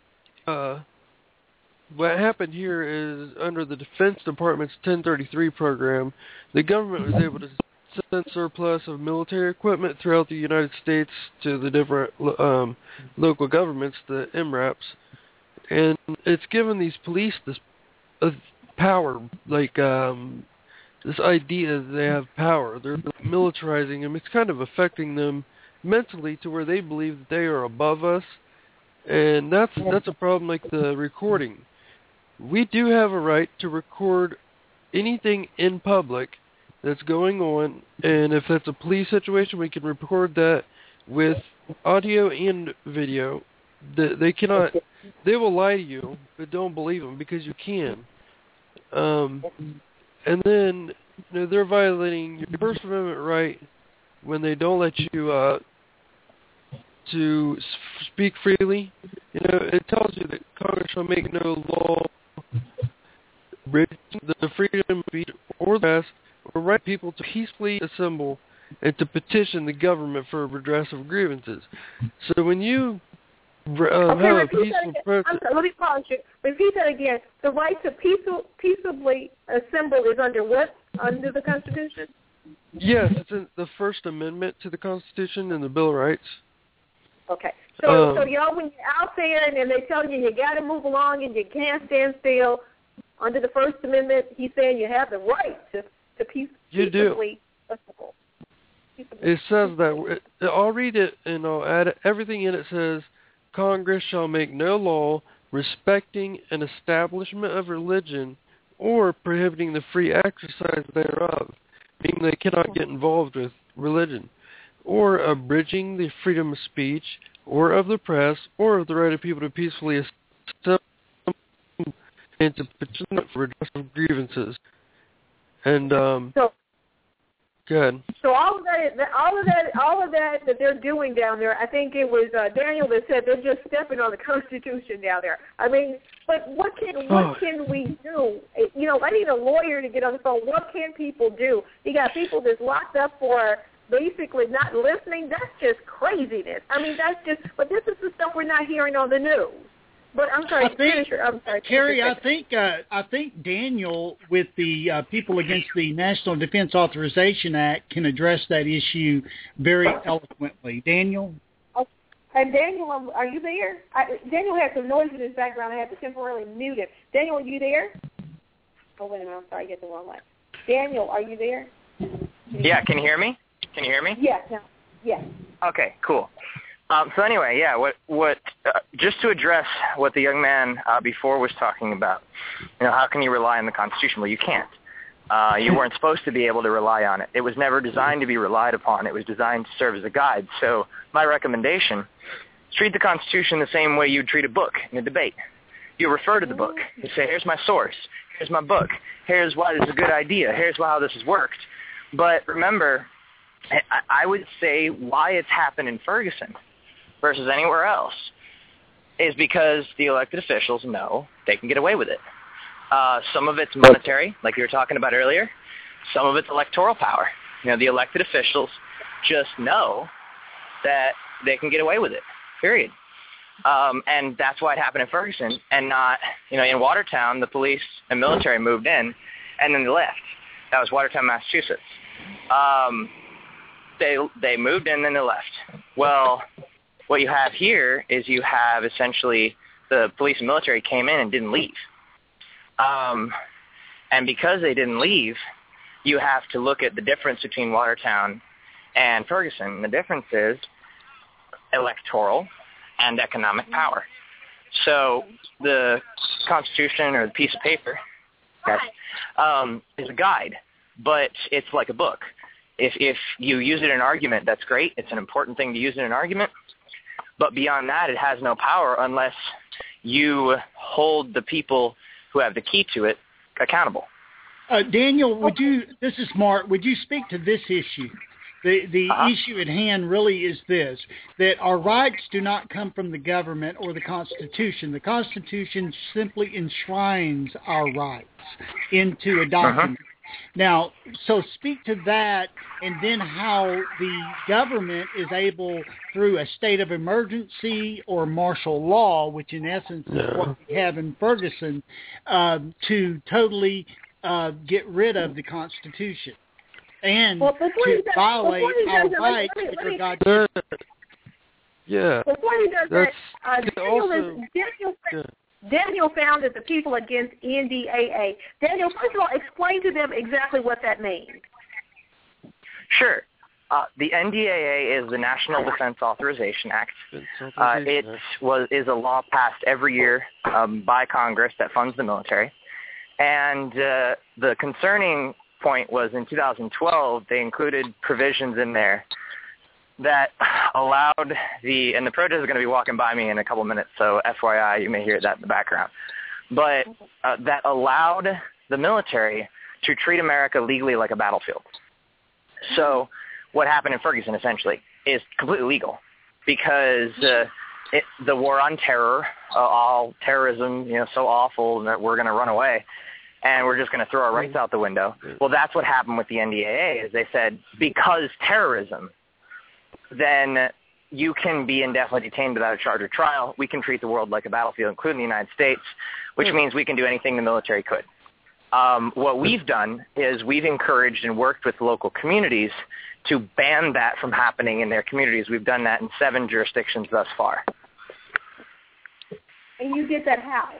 what happened here is under the Defense Department's 1033 program, the government was able to send surplus of military equipment throughout the United States to the different local governments, the MRAPs, and it's given these police this power, like this idea that they have power. They're militarizing them. It's kind of affecting them mentally to where they believe that they are above us, and that's a problem. Like the recording, we do have a right to record anything in public that's going on, and if that's a police situation, we can record that with audio and video. They cannot. They will lie to you, but don't believe them because you can. And then they're violating your First Amendment right when they don't let you to speak freely. It tells you that Congress shall make no law breaking the freedom of speech or the rest, or right people to peacefully assemble and to petition the government for redress of grievances. So when you have a peaceful protest... I'm sorry, let me pause you. Repeat that again. The right to peaceably assemble is under what? Under the Constitution? Yes, it's in the First Amendment to the Constitution and the Bill of Rights. Okay. So y'all, when you're out there and they tell you got to move along and you can't stand still, under the First Amendment, he's saying you have the right to peaceably assemble. It says that. I'll read it and I'll add everything in it. Says, Congress shall make no law respecting an establishment of religion or prohibiting the free exercise thereof, meaning they cannot get involved with religion, or abridging the freedom of speech or of the press or of the right of people to peacefully assemble and to petition for redress of grievances. And go ahead. So all of that they're doing down there, I think it was Daniel that said they're just stepping on the Constitution down there. I mean, but what can we do? I need a lawyer to get on the phone. What can people do? You got people that's locked up for basically not listening. That's just craziness. I mean, but this is the stuff we're not hearing on the news. But I'm sorry, I'm sorry, Terry. I think Daniel, with the People Against the National Defense Authorization Act, can address that issue very eloquently. Daniel. Oh, and Daniel, are you there? Daniel has some noise in his background. I have to temporarily mute him. Daniel, are you there? Oh wait a minute. I'm sorry, I get the wrong line. Daniel, are you there? Yeah. Can you hear me? Yes. Yes. Okay. Cool. So anyway, just to address what the young man before was talking about, how can you rely on the Constitution? Well, you can't. You weren't supposed to be able to rely on it. It was never designed to be relied upon. It was designed to serve as a guide. So my recommendation is treat the Constitution the same way you'd treat a book in a debate. You refer to the book. You say, here's my source. Here's my book. Here's why this is a good idea. Here's how this has worked. But remember, I would say why it's happened in Ferguson versus anywhere else is because the elected officials know they can get away with it. Some of it's monetary, like you were talking about earlier. Some of it's electoral power. The elected officials just know that they can get away with it, period. And that's why it happened in Ferguson and not, in Watertown, the police and military moved in and then they left. That was Watertown, Massachusetts. They moved in and then they left. Well, what you have here is you have essentially the police and military came in and didn't leave. And because they didn't leave, you have to look at the difference between Watertown and Ferguson. The difference is electoral and economic power. So the Constitution or the piece of paper is a guide, but it's like a book. If you use it in an argument, that's great. It's an important thing to use in an argument. But beyond that, it has no power unless you hold the people who have the key to it accountable. Daniel, this is Mark, would you speak to this issue? The issue at hand really is this, that our rights do not come from the government or the Constitution. The Constitution simply enshrines our rights into a document. Now, so speak to that, and then how the government is able, through a state of emergency or martial law, which in essence is what we have in Ferguson, to totally get rid of the Constitution and to violate our rights, which are God given. Yeah. Before he does that, Daniel founded the People Against NDAA. Daniel, first of all, explain to them exactly what that means. Sure. The NDAA is the National Defense Authorization Act. It is a law passed every year by Congress that funds the military. And the concerning point was in 2012, they included provisions in there that allowed and the protest is going to be walking by me in a couple minutes, so FYI, you may hear that in the background, but that allowed the military to treat America legally like a battlefield. So what happened in Ferguson, essentially, is completely legal because the war on terror, all terrorism, so awful that we're going to run away, and we're just going to throw our rights out the window. Well, that's what happened with the NDAA, is they said, because terrorism, then you can be indefinitely detained without a charge or trial. We can treat the world like a battlefield, including the United States, which means we can do anything the military could. What we've done is we've encouraged and worked with local communities to ban that from happening in their communities. We've done that in 7 jurisdictions thus far. And you did that how?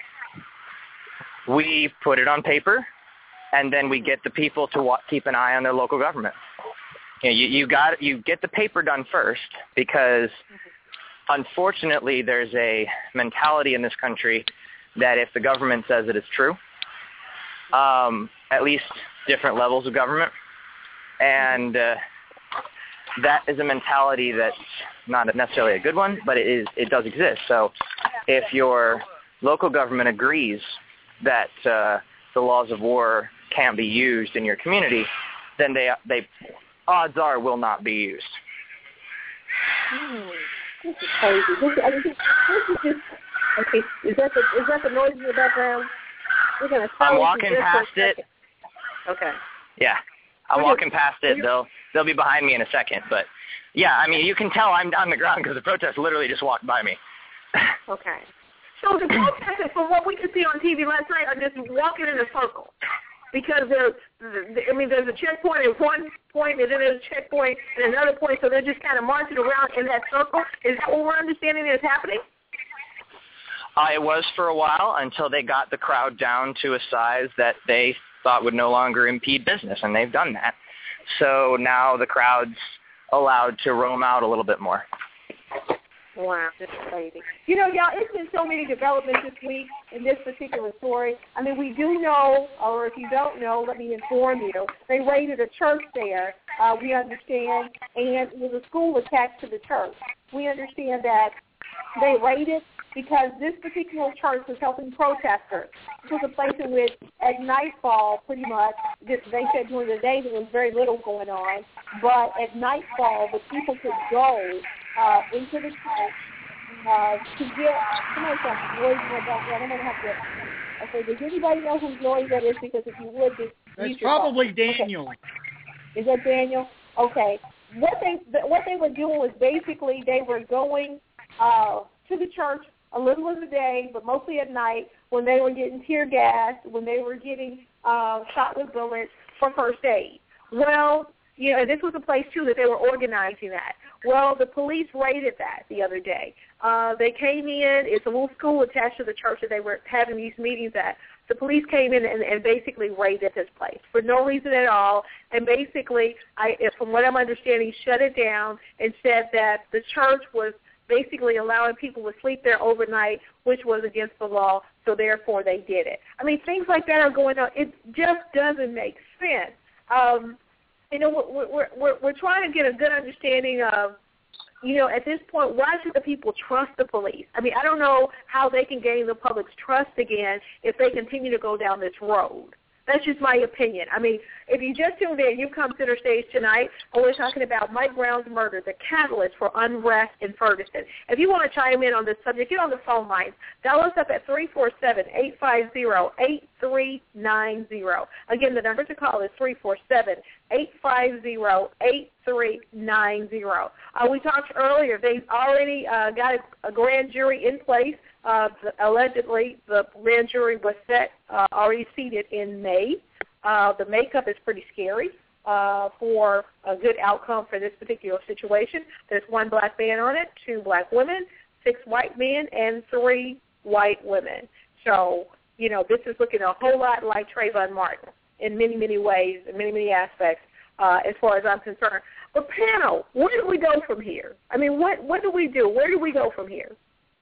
We put it on paper, and then we get the people to keep an eye on their local government. You get the paper done first because, unfortunately, there's a mentality in this country that if the government says it is true, at least different levels of government, and that is a mentality that's not necessarily a good one, but it does exist. So if your local government agrees that the laws of war can't be used in your community, then they odds are will not be used. This is crazy. This is just okay. Is that the noise in the background? We're gonna. I'm walking past it. Okay. Yeah, I'm walking past it. They'll be behind me in a second, but yeah, I mean you can tell I'm on the ground because the protest literally just walked by me. Okay. So the protesters, from what we could see on TV last night, are just walking in a circle. Because there's a checkpoint at one point, and then there's a checkpoint at another point, so they're just kind of marching around in that circle. Is that what we're understanding is happening? It was for a while until they got the crowd down to a size that they thought would no longer impede business, and they've done that. So now the crowd's allowed to roam out a little bit more. Wow, that's crazy. Y'all, it's been so many developments this week in this particular story. I mean, we do know, or if you don't know, let me inform you, they raided a church there, we understand, and it was a school attached to the church. We understand that they raided because this particular church was helping protesters. This was a place in which at nightfall, pretty much, they said during the day there was very little going on, but at nightfall the people could go into the church to get, somebody got noise in the background. I'm going to have to, okay, does anybody know whose noise that is? Because if you would, just that's probably Daniel. Okay. Is that Daniel? Okay. What they were doing was basically they were going to the church a little of the day, but mostly at night when they were getting tear gassed, when they were getting shot with bullets for first aid. Well, you know, this was a place, too, that they were organizing at. Well, the police raided that the other day. They came in. It's a little school attached to the church that they were having these meetings at. The police came in and basically raided this place for no reason at all, and basically, from what I'm understanding, shut it down and said that the church was basically allowing people to sleep there overnight, which was against the law, so therefore they did it. I mean, things like that are going on. It just doesn't make sense. You know, we're trying to get a good understanding of, you know, at this point, why should the people trust the police? I mean, I don't know how they can gain the public's trust again if they continue to go down this road. That's just my opinion. I mean, if you just tuned in, you've come center stage tonight, and we're talking about Mike Brown's murder, the catalyst for unrest in Ferguson. If you want to chime in on this subject, get on the phone lines. Dial us up at 347-850-8390. Again, the number to call is 347-850-8390. We talked earlier, they've already got a grand jury in place. Allegedly, the grand jury was set, already seated in May. The makeup is pretty scary for a good outcome for this particular situation. There's 1 black man on it, 2 black women, 6 white men, and 3 white women. So, you know, this is looking a whole lot like Trayvon Martin in many, many ways, in many, many aspects, as far as I'm concerned. But panel, where do we go from here? I mean, what do we do? Where do we go from here?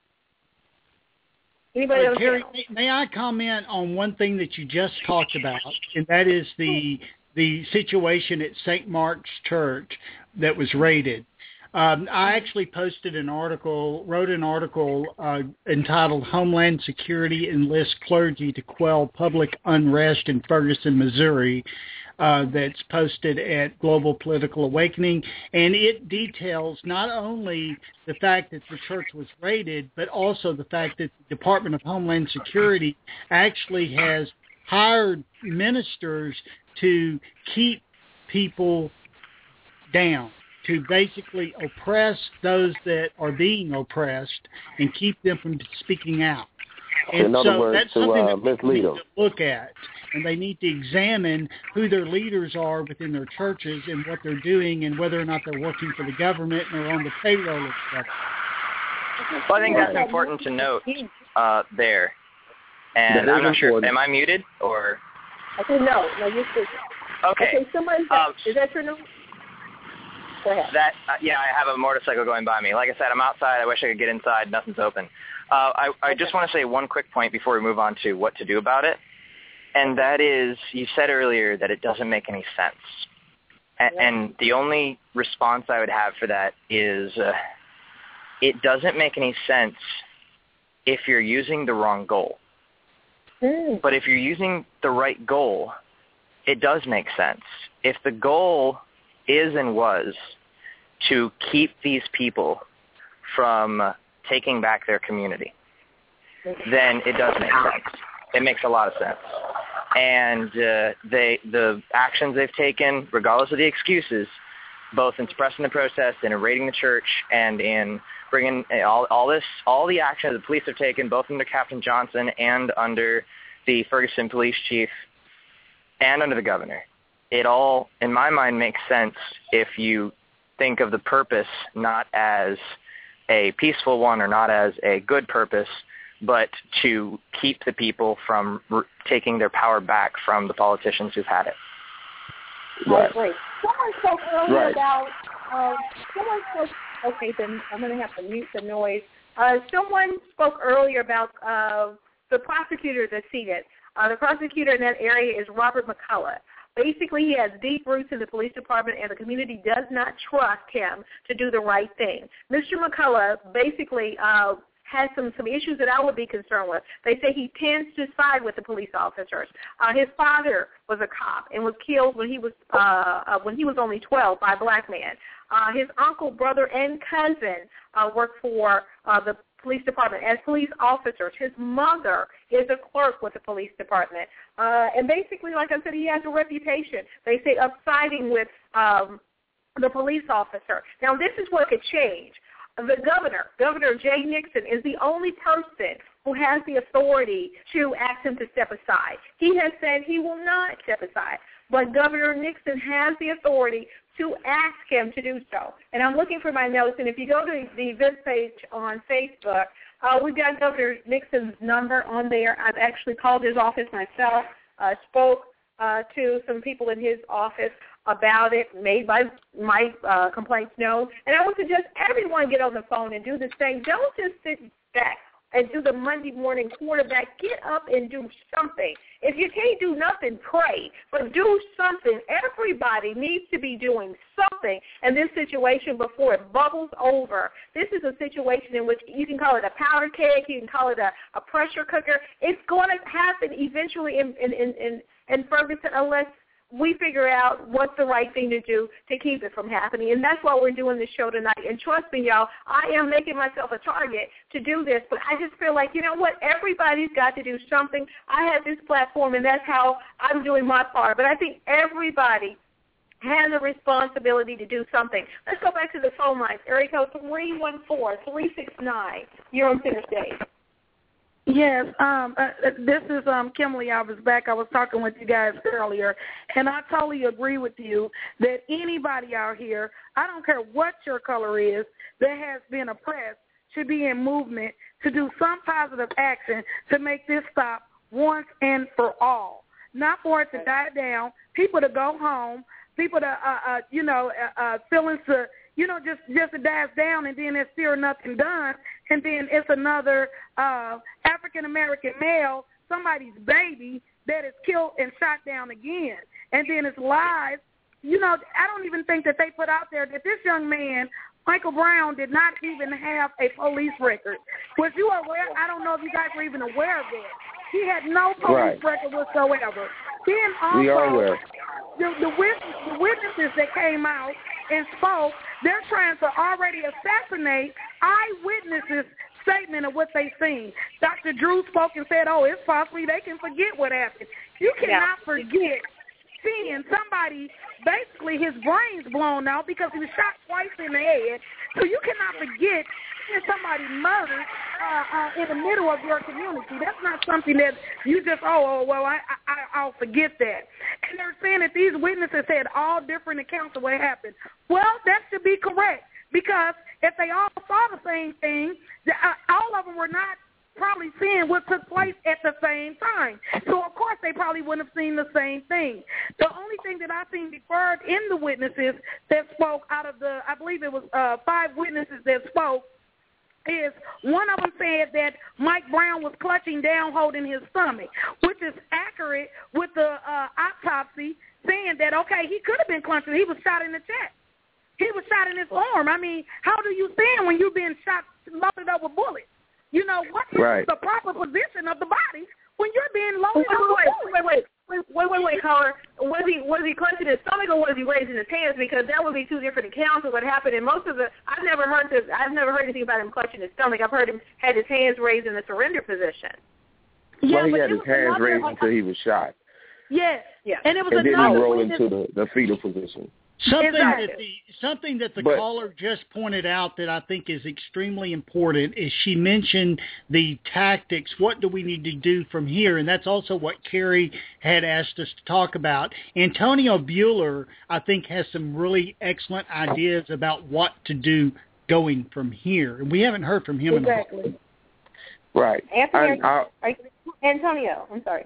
Terry, may I comment on one thing that you just talked about, and that is the situation at St. Mark's Church that was raided. I actually wrote an article entitled "Homeland Security Enlists Clergy to Quell Public Unrest in Ferguson, Missouri." That's posted at Global Political Awakening, and it details not only the fact that the church was raided, but also the fact that the Department of Homeland Security actually has hired ministers to keep people down, to basically oppress those that are being oppressed and keep them from speaking out. And in other words, that's something that mislead them. To look at, and they need to examine who their leaders are within their churches and what they're doing, and whether or not they're working for the government and are on the payroll of the government. Well, I think that's important to note there. And I'm not sure. Am I muted or? Okay, no, you're speaking. Okay. Somebody is that your number? Go ahead. Yeah, I have a motorcycle going by me. Like I said, I'm outside. I wish I could get inside. Nothing's open. I just want to say one quick point before we move on to what to do about it, and that is, you said earlier that it doesn't make any sense. And the only response I would have for that is it doesn't make any sense if you're using the wrong goal. But if you're using the right goal, it does make sense. If the goal is and was to keep these people from taking back their community, then it does make sense. It makes a lot of sense. And the actions they've taken, regardless of the excuses, both in suppressing the protest and in raiding the church and in bringing all the actions the police have taken, both under Captain Johnson and under the Ferguson police chief and under the governor, it all, in my mind, makes sense if you think of the purpose not as a peaceful one or not as a good purpose, but to keep the people from taking their power back from the politicians who've had it. Right. I agree. Someone spoke earlier about, okay, then I'm going to have to mute the noise. Someone spoke earlier about the prosecutor that's seated. The prosecutor in that area is Robert McCullough. Basically, he has deep roots in the police department, and the community does not trust him to do the right thing. Mr. McCullough basically has some issues that I would be concerned with. They say he tends to side with the police officers. His father was a cop and was killed when he was only 12 by a black man. His uncle, brother, and cousin worked for the police department as police officers. His mother is a clerk with the police department. And basically, like I said, he has a reputation, they say, of siding with the police officer. Now, this is what could change. the Governor Jay Nixon, is the only person who has the authority to ask him to step aside. He has said he will not step aside, but Governor Nixon has the authority to ask him to do so. And I'm looking for my notes, and if you go to the events page on Facebook, we've got Governor Nixon's number on there. I've actually called his office myself, spoke to some people in his office about it, made my complaints known. And I would suggest everyone get on the phone and do the same. Don't just sit back and do the Monday morning quarterback. Get up and do something. If you can't do nothing, pray, but do something. Everybody needs to be doing something in this situation before it bubbles over. This is a situation in which you can call it a powder keg, you can call it a pressure cooker. It's going to happen eventually in Ferguson unless we figure out what's the right thing to do to keep it from happening. And that's why we're doing this show tonight. And trust me, y'all, I am making myself a target to do this. But I just feel like, you know what, everybody's got to do something. I have this platform, and that's how I'm doing my part. But I think everybody has a responsibility to do something. Let's go back to the phone lines. Area code 314-369. You're on Center Stage. Yes, this is Kimberly. I was back. I was talking with you guys earlier, and I totally agree with you that anybody out here, I don't care what your color is, that has been oppressed should be in movement to do some positive action to make this stop once and for all. Not for it to die down, people to go home, people to, feelings to, just it dies down, and then there's still nothing done, and then it's another African-American male, somebody's baby, that is killed and shot down again. And then it's lies. I don't even think that they put out there that this young man, Michael Brown, did not even have a police record. Was you aware? I don't know if you guys were even aware of that. He had no police record whatsoever. Then also, we are aware. The witnesses that came out and spoke, they're trying to already assassinate eyewitnesses' statement of what they seen. Dr. Drew spoke and said, it's possibly they can forget what happened. You cannot forget seeing somebody, basically his brains blown out because he was shot twice in the head. So you cannot forget seeing somebody murdered in the middle of your community. That's not something that you just, I'll forget that. And they're saying that these witnesses had all different accounts of what happened. Well, that should be correct, because if they all saw the same thing, all of them were not probably seeing what took place at the same time. So, of course, they probably wouldn't have seen the same thing. The only thing that I've seen deferred in the witnesses that spoke out of the, I believe it was 5 witnesses that spoke, is one of them said that Mike Brown was clutching down, holding his stomach, which is accurate with the autopsy, saying that, he could have been clutching. He was shot in the chest. He was shot in his arm. I mean, how do you stand when you're being shot, loaded up with bullets? What is the proper position of the body when you're being loaded up with bullets? Wait, caller. Was he clenching his stomach, or was he raising his hands? Because that would be 2 different accounts of what happened. And most of I've never heard anything about him clutching his stomach. I've heard him had his hands raised in the surrender position. Well, he had his hands raised until he was shot. Yes. Yeah. And it was and then he rolled into the fetal position. Something that the caller just pointed out that I think is extremely important is she mentioned the tactics. What do we need to do from here? And that's also what Carrie had asked us to talk about. Antonio Buehler, I think, has some really excellent ideas about what to do going from here. And we haven't heard from him in a while. Right. Antonio, I'm sorry.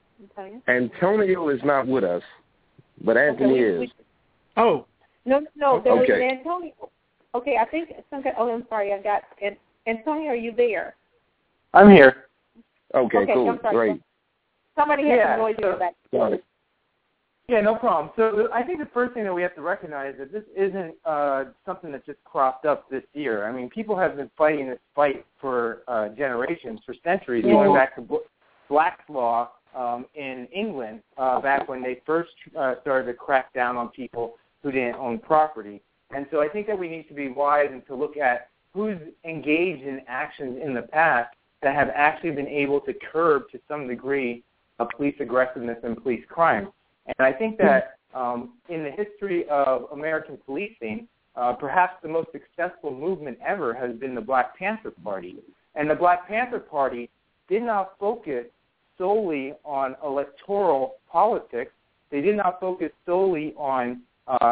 Antonio is not with us, but Anthony is. Oh. No, there was an Antonio. Okay, I think I'm sorry, I got Antonio, are you there? I'm here. Okay, cool. Great. Somebody had some noise in the back. Yeah, no problem. So I think the first thing that we have to recognize is that this isn't something that just cropped up this year. I mean, people have been fighting this fight for generations, for centuries, going back to Black's Law in England, back when they first started to crack down on people who didn't own property. And so I think that we need to be wise and to look at who's engaged in actions in the past that have actually been able to curb to some degree police aggressiveness and police crime. And I think that in the history of American policing, perhaps the most successful movement ever has been the Black Panther Party. And the Black Panther Party did not focus solely on electoral politics. They did not focus solely on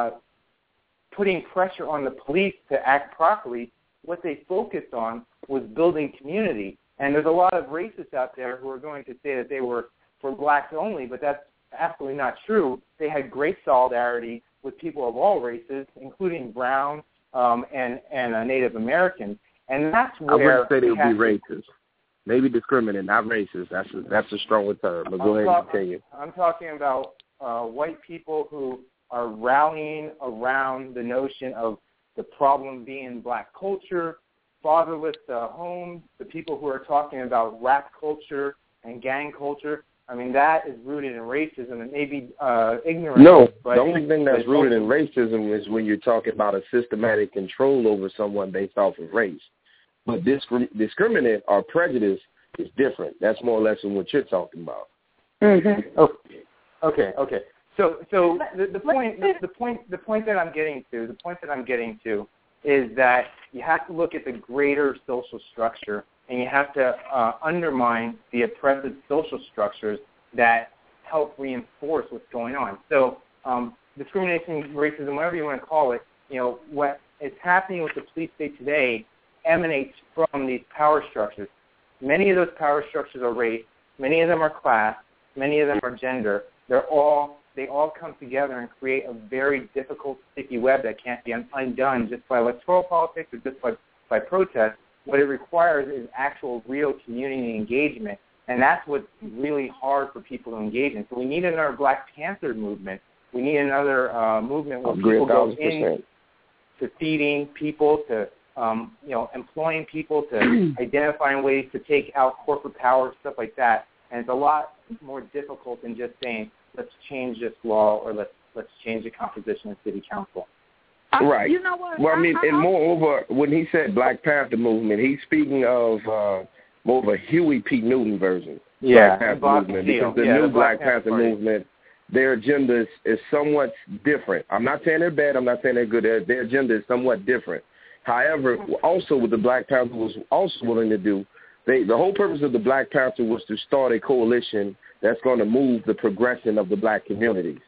putting pressure on the police to act properly. What they focused on was building community. And there's a lot of racists out there who are going to say that they were for blacks only, but that's absolutely not true. They had great solidarity with people of all races, including brown and Native Americans. And that's where I wouldn't say they would be racist. Maybe discriminate, not racist. That's a stronger term. But go ahead and continue. I'm talking about white people who are rallying around the notion of the problem being black culture, fatherless homes, the people who are talking about rap culture and gang culture. I mean, that is rooted in racism and maybe ignorance. No, the only thing that's rooted in racism is when you're talking about a systematic control over someone based off of race. But discriminate or prejudice is different. That's more or less than what you're talking about. Mm-hmm. Oh, okay. So the point that I'm getting to is that you have to look at the greater social structure, and you have to undermine the oppressive social structures that help reinforce what's going on. So discrimination, racism, whatever you want to call it, what is happening with the police state today emanates from these power structures. Many of those power structures are race. Many of them are class. Many of them are gender. They all come together and create a very difficult, sticky web that can't be undone just by electoral politics or just by protest. What it requires is actual, real community engagement, and that's what's really hard for people to engage in. So we need another Black Panther movement. We need another movement where people go in to feeding people, to employing people, to identifying ways to take out corporate power, stuff like that. And it's a lot more difficult than just saying, let's change this law or let's change the composition of city council. Right. You know what? Well, I mean, and moreover, when he said Black Panther movement, he's speaking of more of a Huey P. Newton version. Yeah, Black Panther movement, because the new Black Panther movement, their agenda is somewhat different. I'm not saying they're bad. I'm not saying they're good. Their agenda is somewhat different. However, also what the Black Panther was also willing to do, the whole purpose of the Black Panther was to start a coalition that's going to move the progression of the black communities.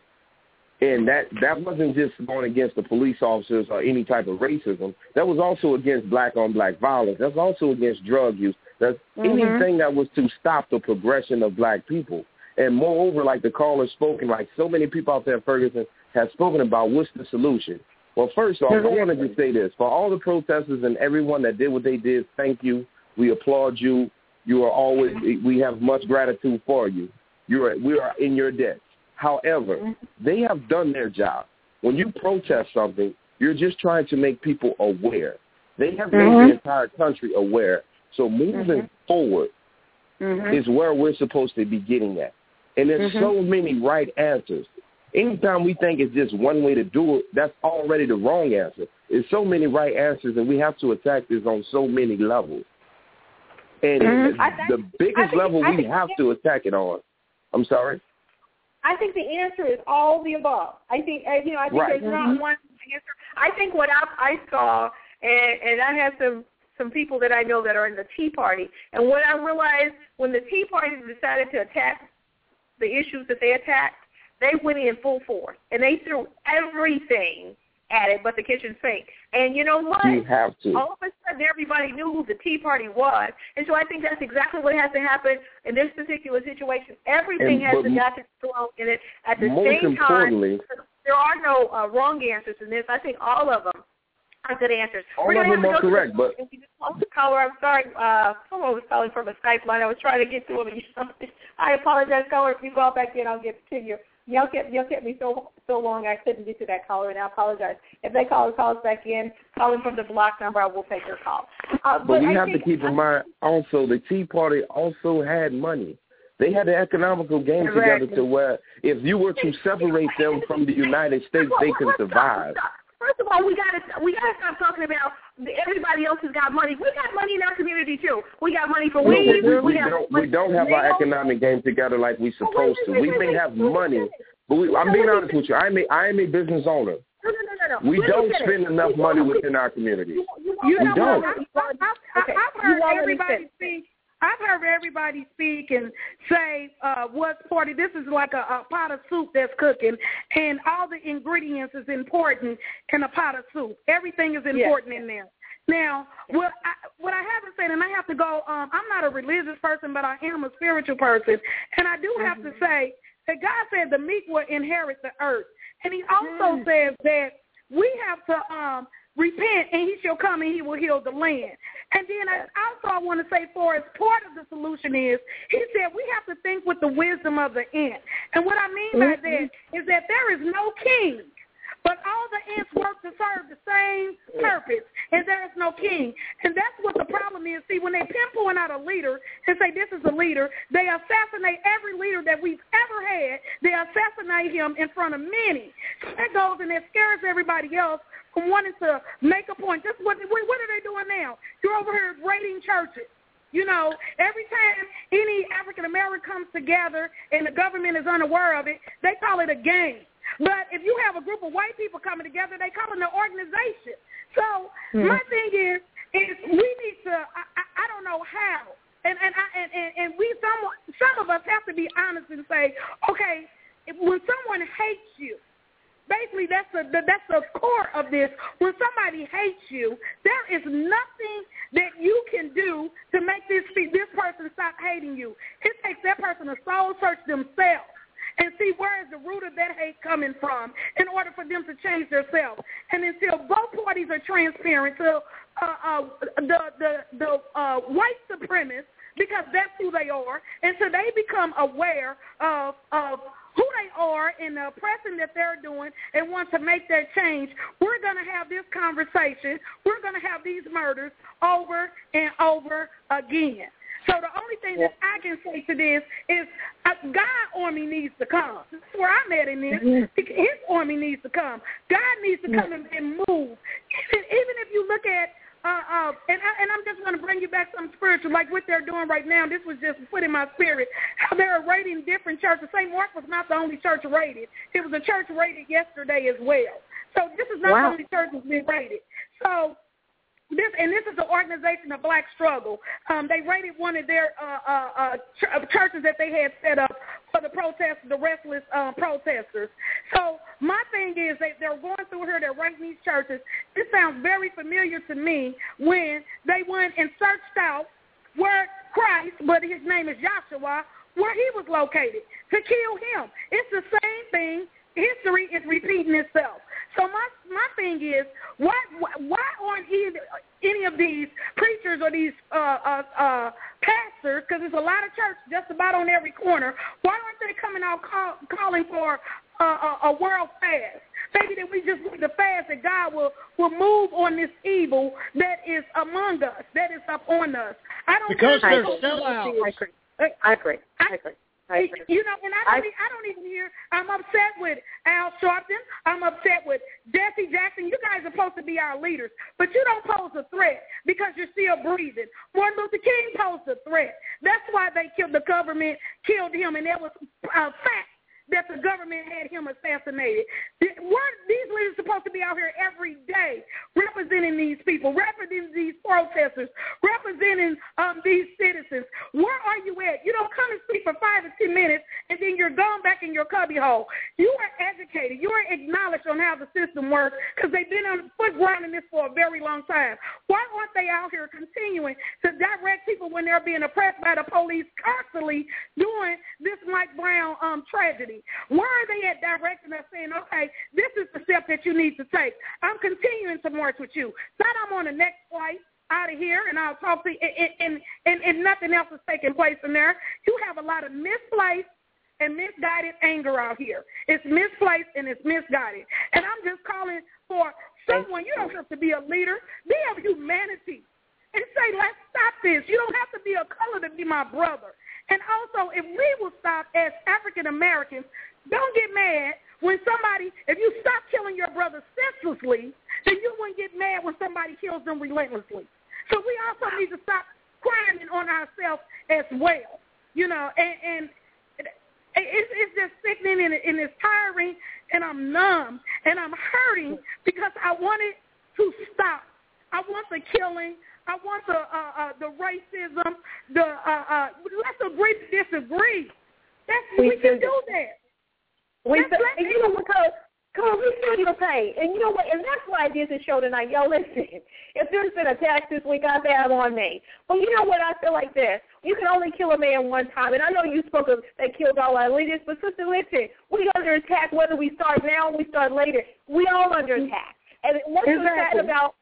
And that wasn't just going against the police officers or any type of racism. That was also against black-on-black violence. That's also against drug use. That's anything that was to stop the progression of black people. And moreover, like the caller spoken, like so many people out there in Ferguson have spoken about, what's the solution? Well, first off, I wanted to say this. For all the protesters and everyone that did what they did, thank you. We applaud you. We have much gratitude for you. We are in your debt. However, they have done their job. When you protest something, you're just trying to make people aware. They have made the entire country aware. So moving forward is where we're supposed to be getting at. And there's so many right answers. Anytime we think it's just one way to do it, that's already the wrong answer. There's so many right answers, and we have to attack this on so many levels. And the biggest level we have to attack it on. I'm sorry? I think the answer is all the above. I think there's not one answer. I think what I saw, and I have some people that I know that are in the Tea Party, and what I realized when the Tea Party decided to attack the issues that they attacked, they went in full force, and they threw everything at it but the kitchen sink. And you know what? You have to. All of a sudden, everybody knew who the Tea Party was. And so I think that's exactly what has to happen in this particular situation. Everything has to got to throw in it at the same time. There are no wrong answers in this. I think all of them are good answers. All of them are correct, but... Caller, I'm sorry. Someone was calling from a Skype line. I was trying to get to him. I apologize, caller. If you call back in, I'll get to you. Y'all kept me so long I couldn't get to that caller, and I apologize. If they call us back in, calling from the block number, I will take your call. But we have to keep in mind also the Tea Party also had money. They had an economical game together to where if you were to separate them from the United States, they can survive. First of all, we gotta stop talking about everybody else has got money. We got money in our community too. We got money for weed. We don't have our economic game together like we supposed to. We may have money, but I'm being honest with you. I am a business owner. We don't spend enough money within our community. We don't. I've heard everybody speak. I've heard everybody speak and say what's party. This is like a pot of soup that's cooking, and all the ingredients is important in a pot of soup. Everything is important in there. Now, what I haven't said, and I have to go, I'm not a religious person, but I am a spiritual person, and I do have to say that God said the meek will inherit the earth. And he also says that we have to repent, and he shall come, and he will heal the land. And then I want to say, for as part of the solution is, he said we have to think with the wisdom of the ant. And what I mean by that is that there is no king, but all the ants work to serve the same purpose, and there is no king. And that's what the problem is. See, when they pinpoint out a leader and say this is a leader, they assassinate every leader that we've ever had. They assassinate him in front of many. That goes and that scares everybody else from wanting to make a point. This what are they doing now? You're over here raiding churches. You know, every time any African American comes together and the government is unaware of it, they call it a game. But if you have a group of white people coming together, they call it an organization. So my thing is we need to. I don't know how, and we some of us have to be honest and say, okay, when someone hates you. Basically, that's the core of this. When somebody hates you, there is nothing that you can do to make this person stop hating you. It takes that person to soul search themselves and see where is the root of that hate coming from in order for them to change themselves. And until both parties are transparent, to the white supremacists, because that's who they are, until they become aware of who they are and the oppression that they're doing and want to make that change, we're going to have this conversation. We're going to have these murders over and over again. So the only thing that I can say to this is God army needs to come. That's where I'm at in this. His army needs to come. God needs to come and move. Even if you look at and I'm just going to bring you back something spiritual, like what they're doing right now. This was just put in my spirit. How they're raiding different churches. St. Mark was not the only church raided. It was a church raided yesterday as well. So this is not the only church that's been raided. So this is an organization of Black Struggle. They raided one of their churches that they had set up for the protesters, the restless protesters. So my thing is that they're going through here, they're raiding these churches. This sounds very familiar to me when they went and searched out where Christ, but his name is Joshua, where he was located to kill him. It's the same thing. History is repeating itself. So my thing is, why aren't any of these preachers or these pastors, because there's a lot of church just about on every corner, why aren't they coming out calling for a world fast? Maybe that we just need to fast that God will move on this evil that is among us, that is up on us. Because they're sellouts. I agree. You know, and I don't even hear. I'm upset with Al Sharpton. I'm upset with Jesse Jackson. You guys are supposed to be our leaders, but you don't pose a threat because you're still breathing. Martin Luther King posed a threat. That's why the government killed him, and that was a fact that the government had him assassinated. These leaders supposed to be out here every day representing these people, representing these protesters, representing these citizens. Where are you at? You don't come and speak for 5 or 10 minutes, and then you're gone back in your cubbyhole. You are educated. You are acknowledged on how the system works because they've been on foot grounding this for a very long time. Why aren't they out here continuing to direct people when they're being oppressed by the police, constantly doing this Mike Brown tragedy? Where are they at directing us saying, okay, this is the step that you need to take? I'm continuing to march with you. Not I'm on the next flight out of here and I'll talk to you and nothing else is taking place in there. You have a lot of misplaced and misguided anger out here. It's misplaced and it's misguided. And I'm just calling for someone. You don't have to be a leader. Be of humanity and say, let's stop this. You don't have to be a color to be my brother. And also, if we will stop as African Americans, don't get mad when if you stop killing your brother senselessly, then you wouldn't get mad when somebody kills them relentlessly. So we also need to stop crying on ourselves as well, you know, and it's just sickening and it's tiring, and I'm numb. and I'm hurting because I want it to stop. I want the killing. I want the racism. Let's agree to disagree. We can do that. You know, because we feel your pain. And you know what? And that's why I did this show tonight. Yo, listen, if there's been attacks this week, I've had on me. But you know what? I feel like this. You can only kill a man one time. And I know you spoke of that killed all our leaders, but sister, listen, we under attack whether we start now or we start later. We all under attack. And what's so sad about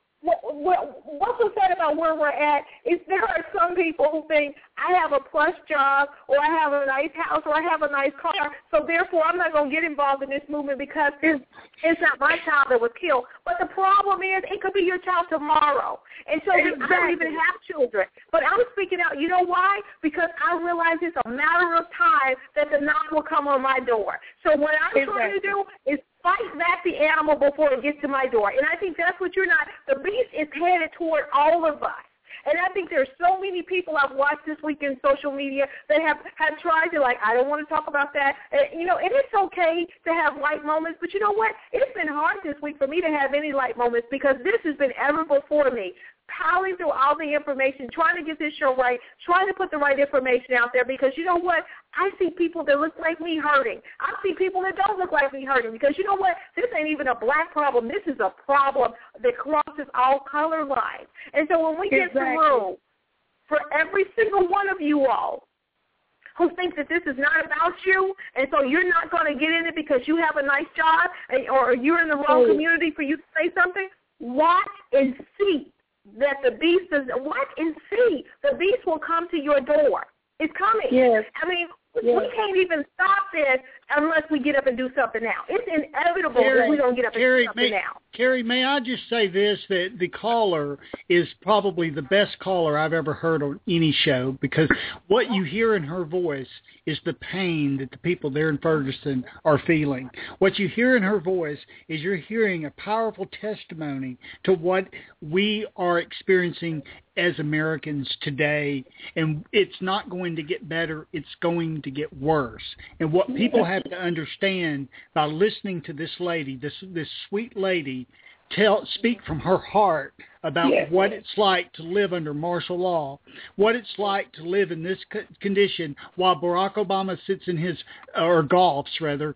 what's so sad about where we're at is there are some people who think I have a plush job or I have a nice house or I have a nice car, so therefore I'm not going to get involved in this movement because it's not my child that was killed. But the problem is it could be your child tomorrow. And so I don't even have children. But I'm speaking out. You know why? Because I realize it's a matter of time that the knock will come on my door. So what I'm trying to do is fight back the animal before it gets to my door. And I think that's what you're not. The beast is headed toward all of us. And I think there's so many people I've watched this week in social media that have tried to, I don't want to talk about that. And it's okay to have light moments, but you know what? It's been hard this week for me to have any light moments because this has been ever before me. Piling through all the information, trying to get this show right, trying to put the right information out there because you know what? I see people that look like me hurting. I see people that don't look like me hurting because you know what? This ain't even a black problem. This is a problem that crosses all color lines. And so when we get through, for every single one of you all who thinks that this is not about you, and so you're not going to get in it because you have a nice job or you're in the wrong community for you to say something, watch and see that the beast is, watch and see, the beast will come to your door. It's coming. Yes. I mean, we can't even stop this unless we get up and do something now. It's inevitable that we don't get up and do something now. Carrie, may I just say this, that the caller is probably the best caller I've ever heard on any show because what you hear in her voice is the pain that the people there in Ferguson are feeling. What you hear in her voice is you're hearing a powerful testimony to what we are experiencing as Americans today, and it's not going to get better, it's going to get worse. And what people have to understand by listening to this lady, this sweet lady, speak from her heart about what it's like to live under martial law, what it's like to live in this condition while Barack Obama sits in his, or golfs rather,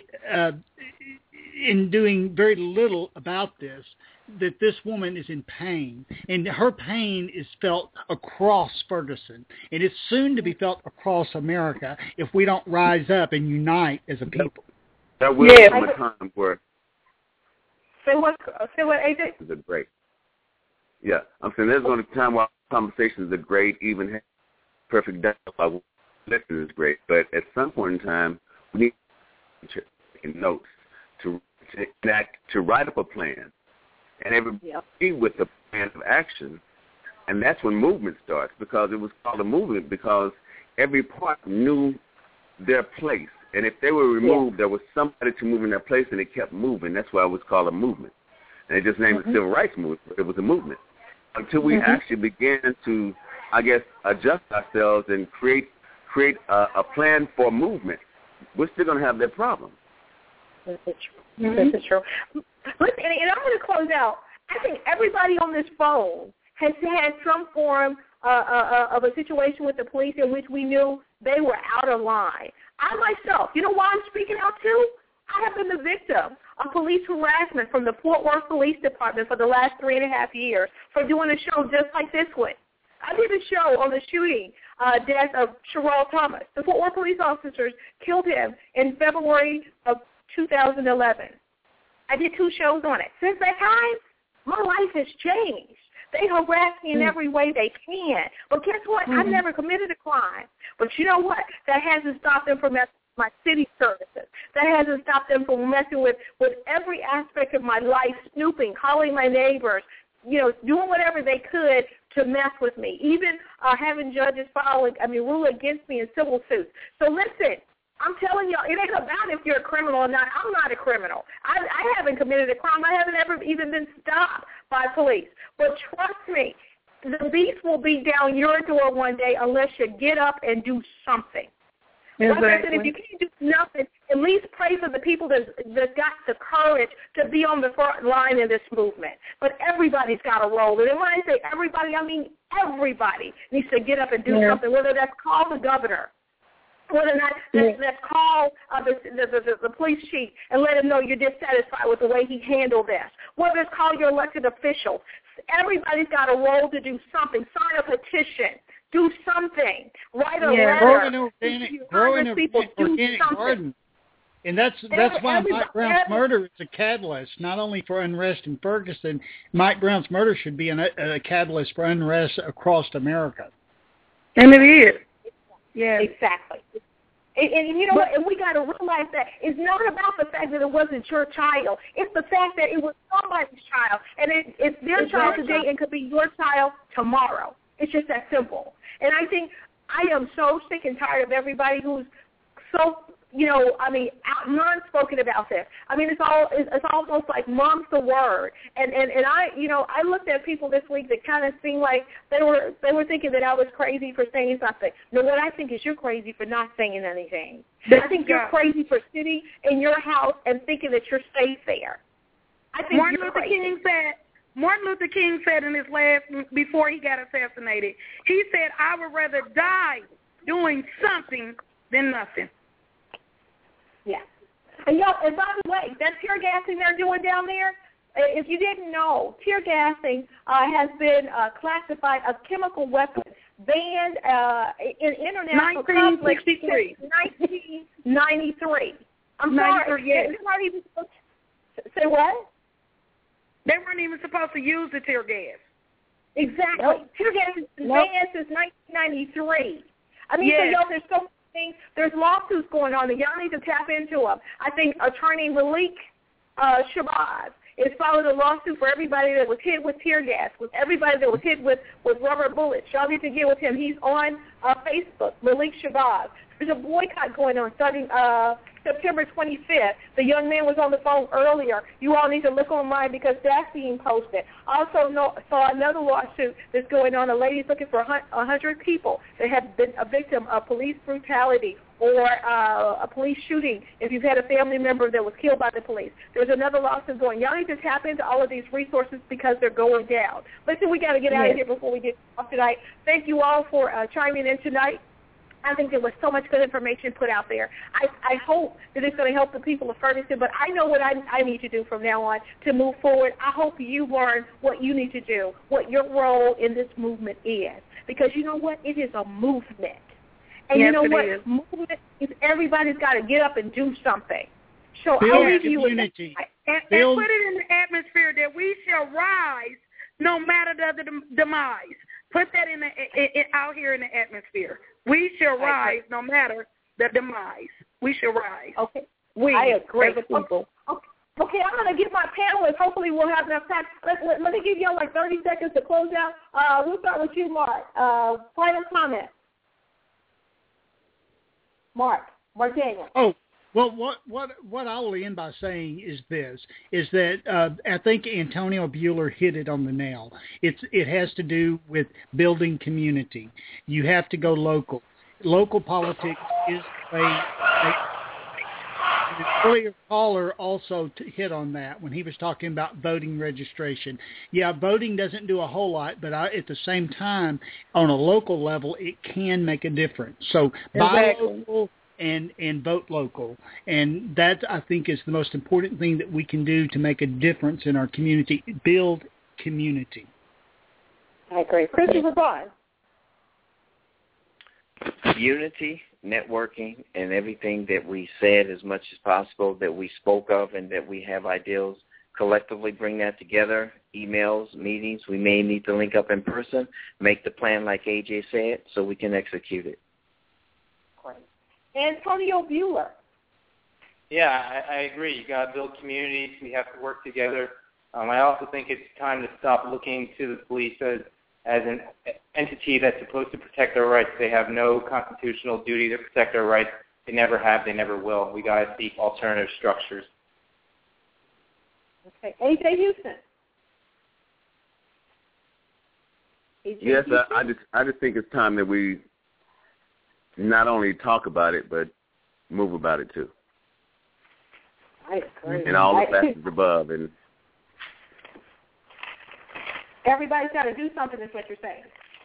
in doing very little about this, that this woman is in pain, and her pain is felt across Ferguson, and it's soon to be felt across America if we don't rise up and unite as a people. That will come a time where... Say what, AJ? This is great. Yeah, I'm saying there's going to be a time where conversations are great, even perfect dialogue is great, but at some point in time, we need to take notes to write up a plan, and everybody with a plan of action, and that's when movement starts, because it was called a movement because every part knew their place, and if they were removed, there was somebody to move in their place, and it kept moving. That's why it was called a movement, and they just named it Civil Rights Movement. It was a movement until we actually began to, I guess, adjust ourselves and create a plan for movement. We're still going to have that problem. This is true. This is true. Listen, and I'm going to close out. I think everybody on this phone has had some form of a situation with the police in which we knew they were out of line. I myself, you know why I'm speaking out too? I have been the victim of police harassment from the Fort Worth Police Department for the last 3.5 years for doing a show just like this one. I did a show on the shooting death of Sherrell Thomas. The Fort Worth police officers killed him in February of 2011. I did 2 shows on it. Since that time, my life has changed. They harass me in every way they can. But guess what? I've never committed a crime. But you know what? That hasn't stopped them from messing with my city services. That hasn't stopped them from messing with every aspect of my life, snooping, calling my neighbors, doing whatever they could to mess with me, even having judges rule against me in civil suits. So listen, I'm telling y'all, it ain't about if you're a criminal or not. I'm not a criminal. I haven't committed a crime. I haven't ever even been stopped by police. But trust me, the beast will be down your door one day unless you get up and do something. Exactly. Like I said, if you can't do nothing, at least pray for the people that got the courage to be on the front line in this movement. But everybody's got a role. And when I say everybody, I mean everybody needs to get up and do something, whether that's call the governor, whether or not that's call the police chief and let him know you're dissatisfied with the way he handled this, whether it's call your elected officials. Everybody's got a role to do something. Sign a petition. Do something. Write a letter. Grow an organic garden. And that's why Mike Brown's murder is a catalyst, not only for unrest in Ferguson. Mike Brown's murder should be a catalyst for unrest across America. And it is. Yeah. Exactly. And you know what? And we got to realize that it's not about the fact that it wasn't your child. It's the fact that it was somebody's child. And it's their child today and could be your child tomorrow. It's just that simple. And I think I am so sick and tired of everybody who's so, non-spoken about this. I mean, it's almost like mom's the word. And I looked at people this week that kind of seemed like they were thinking that I was crazy for saying something. No, what I think is you're crazy for not saying anything. I think you're crazy for sitting in your house and thinking that you're safe there. I think Martin Luther King said in his before he got assassinated, he said, I would rather die doing something than nothing. Yeah. And by the way, that tear gassing they're doing down there, if you didn't know, tear gassing has been classified a chemical weapon banned in international conflict since 1993. I'm sorry. Yes. Not even say what? They weren't even supposed to use the tear gas. Exactly. Nope. Tear gas has been banned since 1993. I mean, there's so many things. There's lawsuits going on, and y'all need to tap into them. I think Attorney Malik Shabazz is following a lawsuit for everybody that was hit with tear gas, with everybody that was hit with rubber bullets. Y'all need to get with him. He's on Facebook, Malik Shabazz. There's a boycott going on starting September 25th. The young man was on the phone earlier. You all need to look online because that's being posted. Also saw another lawsuit that's going on. A lady's looking for 100 people that have been a victim of police brutality or a police shooting if you've had a family member that was killed by the police. There's another lawsuit going. Y'all need to tap into all of these resources because they're going down. Listen, we got to get out of here before we get off tonight. Thank you all for chiming in tonight. I think there was so much good information put out there. I hope that it's going to help the people of Ferguson, but I know what I need to do from now on to move forward. I hope you learn what you need to do, what your role in this movement is, because you know what? It is a movement. And you know what? Is. Movement is everybody's got to get up and do something. So I'll leave you with that. And put it in the atmosphere that we shall rise no matter the demise. Put that out here in the atmosphere. We shall rise no matter the demise. We shall rise. Okay. I agree. As a people. Okay, I'm going to give my panelists, hopefully we'll have enough time. Let me give y'all like 30 seconds to close out. We'll start with you, Mark. Final comment. Mark Daniel. Oh, well, what I will end by saying is this, is that I think Antonio Buehler hit it on the nail. It has to do with building community. You have to go local. Local politics is the way. An earlier caller also hit on that when he was talking about voting registration. Yeah, voting doesn't do a whole lot, but at the same time, on a local level, it can make a difference. So buy local and vote local. And that, I think, is the most important thing that we can do to make a difference in our community, build community. I agree. Christopher Bond. Unity, networking, and everything that we said as much as possible, that we spoke of, and that we have ideals, collectively bring that together, emails, meetings. We may need to link up in person, make the plan like AJ said, so we can execute it. Great. Antonio Buehler. Yeah, I agree. You got to build communities. We have to work together. I also think it's time to stop looking to the police as an entity that's supposed to protect our rights. They have no constitutional duty to protect our rights. They never have. They never will. We got to seek alternative structures. Okay, AJ Houston. Yes, I just think it's time that we not only talk about it, but move about it too. I agree. And all the factors above. And everybody's got to do something, is what you're saying.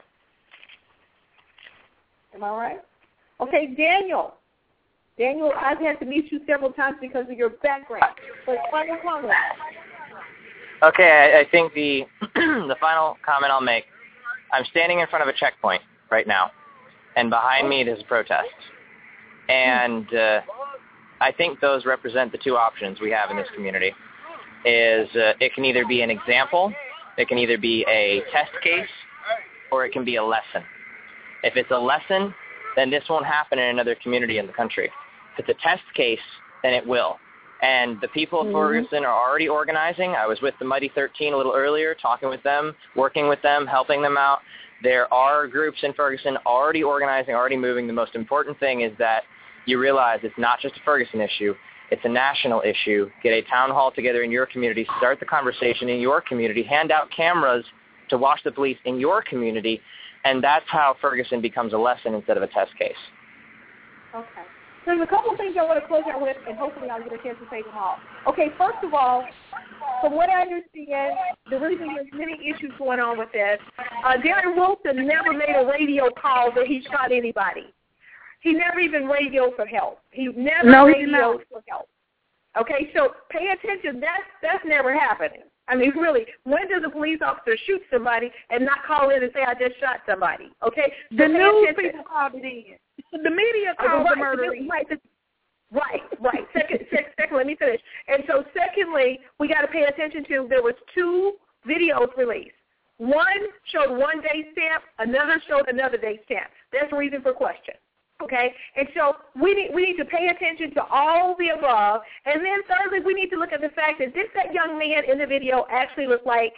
Am I right? Okay, Daniel. Daniel, I've had to meet you several times because of your background. But final comment. Okay, I think the the final comment I'll make, I'm standing in front of a checkpoint right now, and behind me there's a protest. And I think those represent the two options we have in this community. Is it can either be an example, it can either be a test case, or it can be a lesson. If it's a lesson, then this won't happen in another community in the country. If it's a test case, then it will. And the people of Ferguson are already organizing. I was with the Mighty 13 a little earlier, talking with them, working with them, helping them out. There are groups in Ferguson already organizing, already moving. The most important thing is that you realize it's not just a Ferguson issue. It's a national issue. Get a town hall together in your community. Start the conversation in your community. Hand out cameras to watch the police in your community. And that's how Ferguson becomes a lesson instead of a test case. Okay. There's a couple of things I want to close out with, and hopefully I'll get a chance to say them all. Okay, first of all, from what I understand, the reason there's many issues going on with this, Darren Wilson never made a radio call that he shot anybody. He never even radioed for help. He never radioed for help. Okay, so pay attention. That's never happening. I mean, really, when does a police officer shoot somebody and not call in and say, I just shot somebody? Okay? So the news people called it in. The media called the murder. Right. Second, let me finish. And so secondly, we got to pay attention to, there was 2 videos released. One showed one day stamp, another showed another day stamp. That's the reason for question. Okay? And so we need to pay attention to all the above. And then thirdly, we need to look at the fact that that young man in the video actually looked like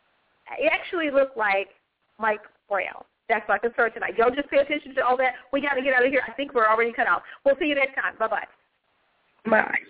Mike Brown. That's my concern tonight. Y'all just pay attention to all that. We got to get out of here. I think we're already cut out. We'll see you next time. Bye-bye. Bye.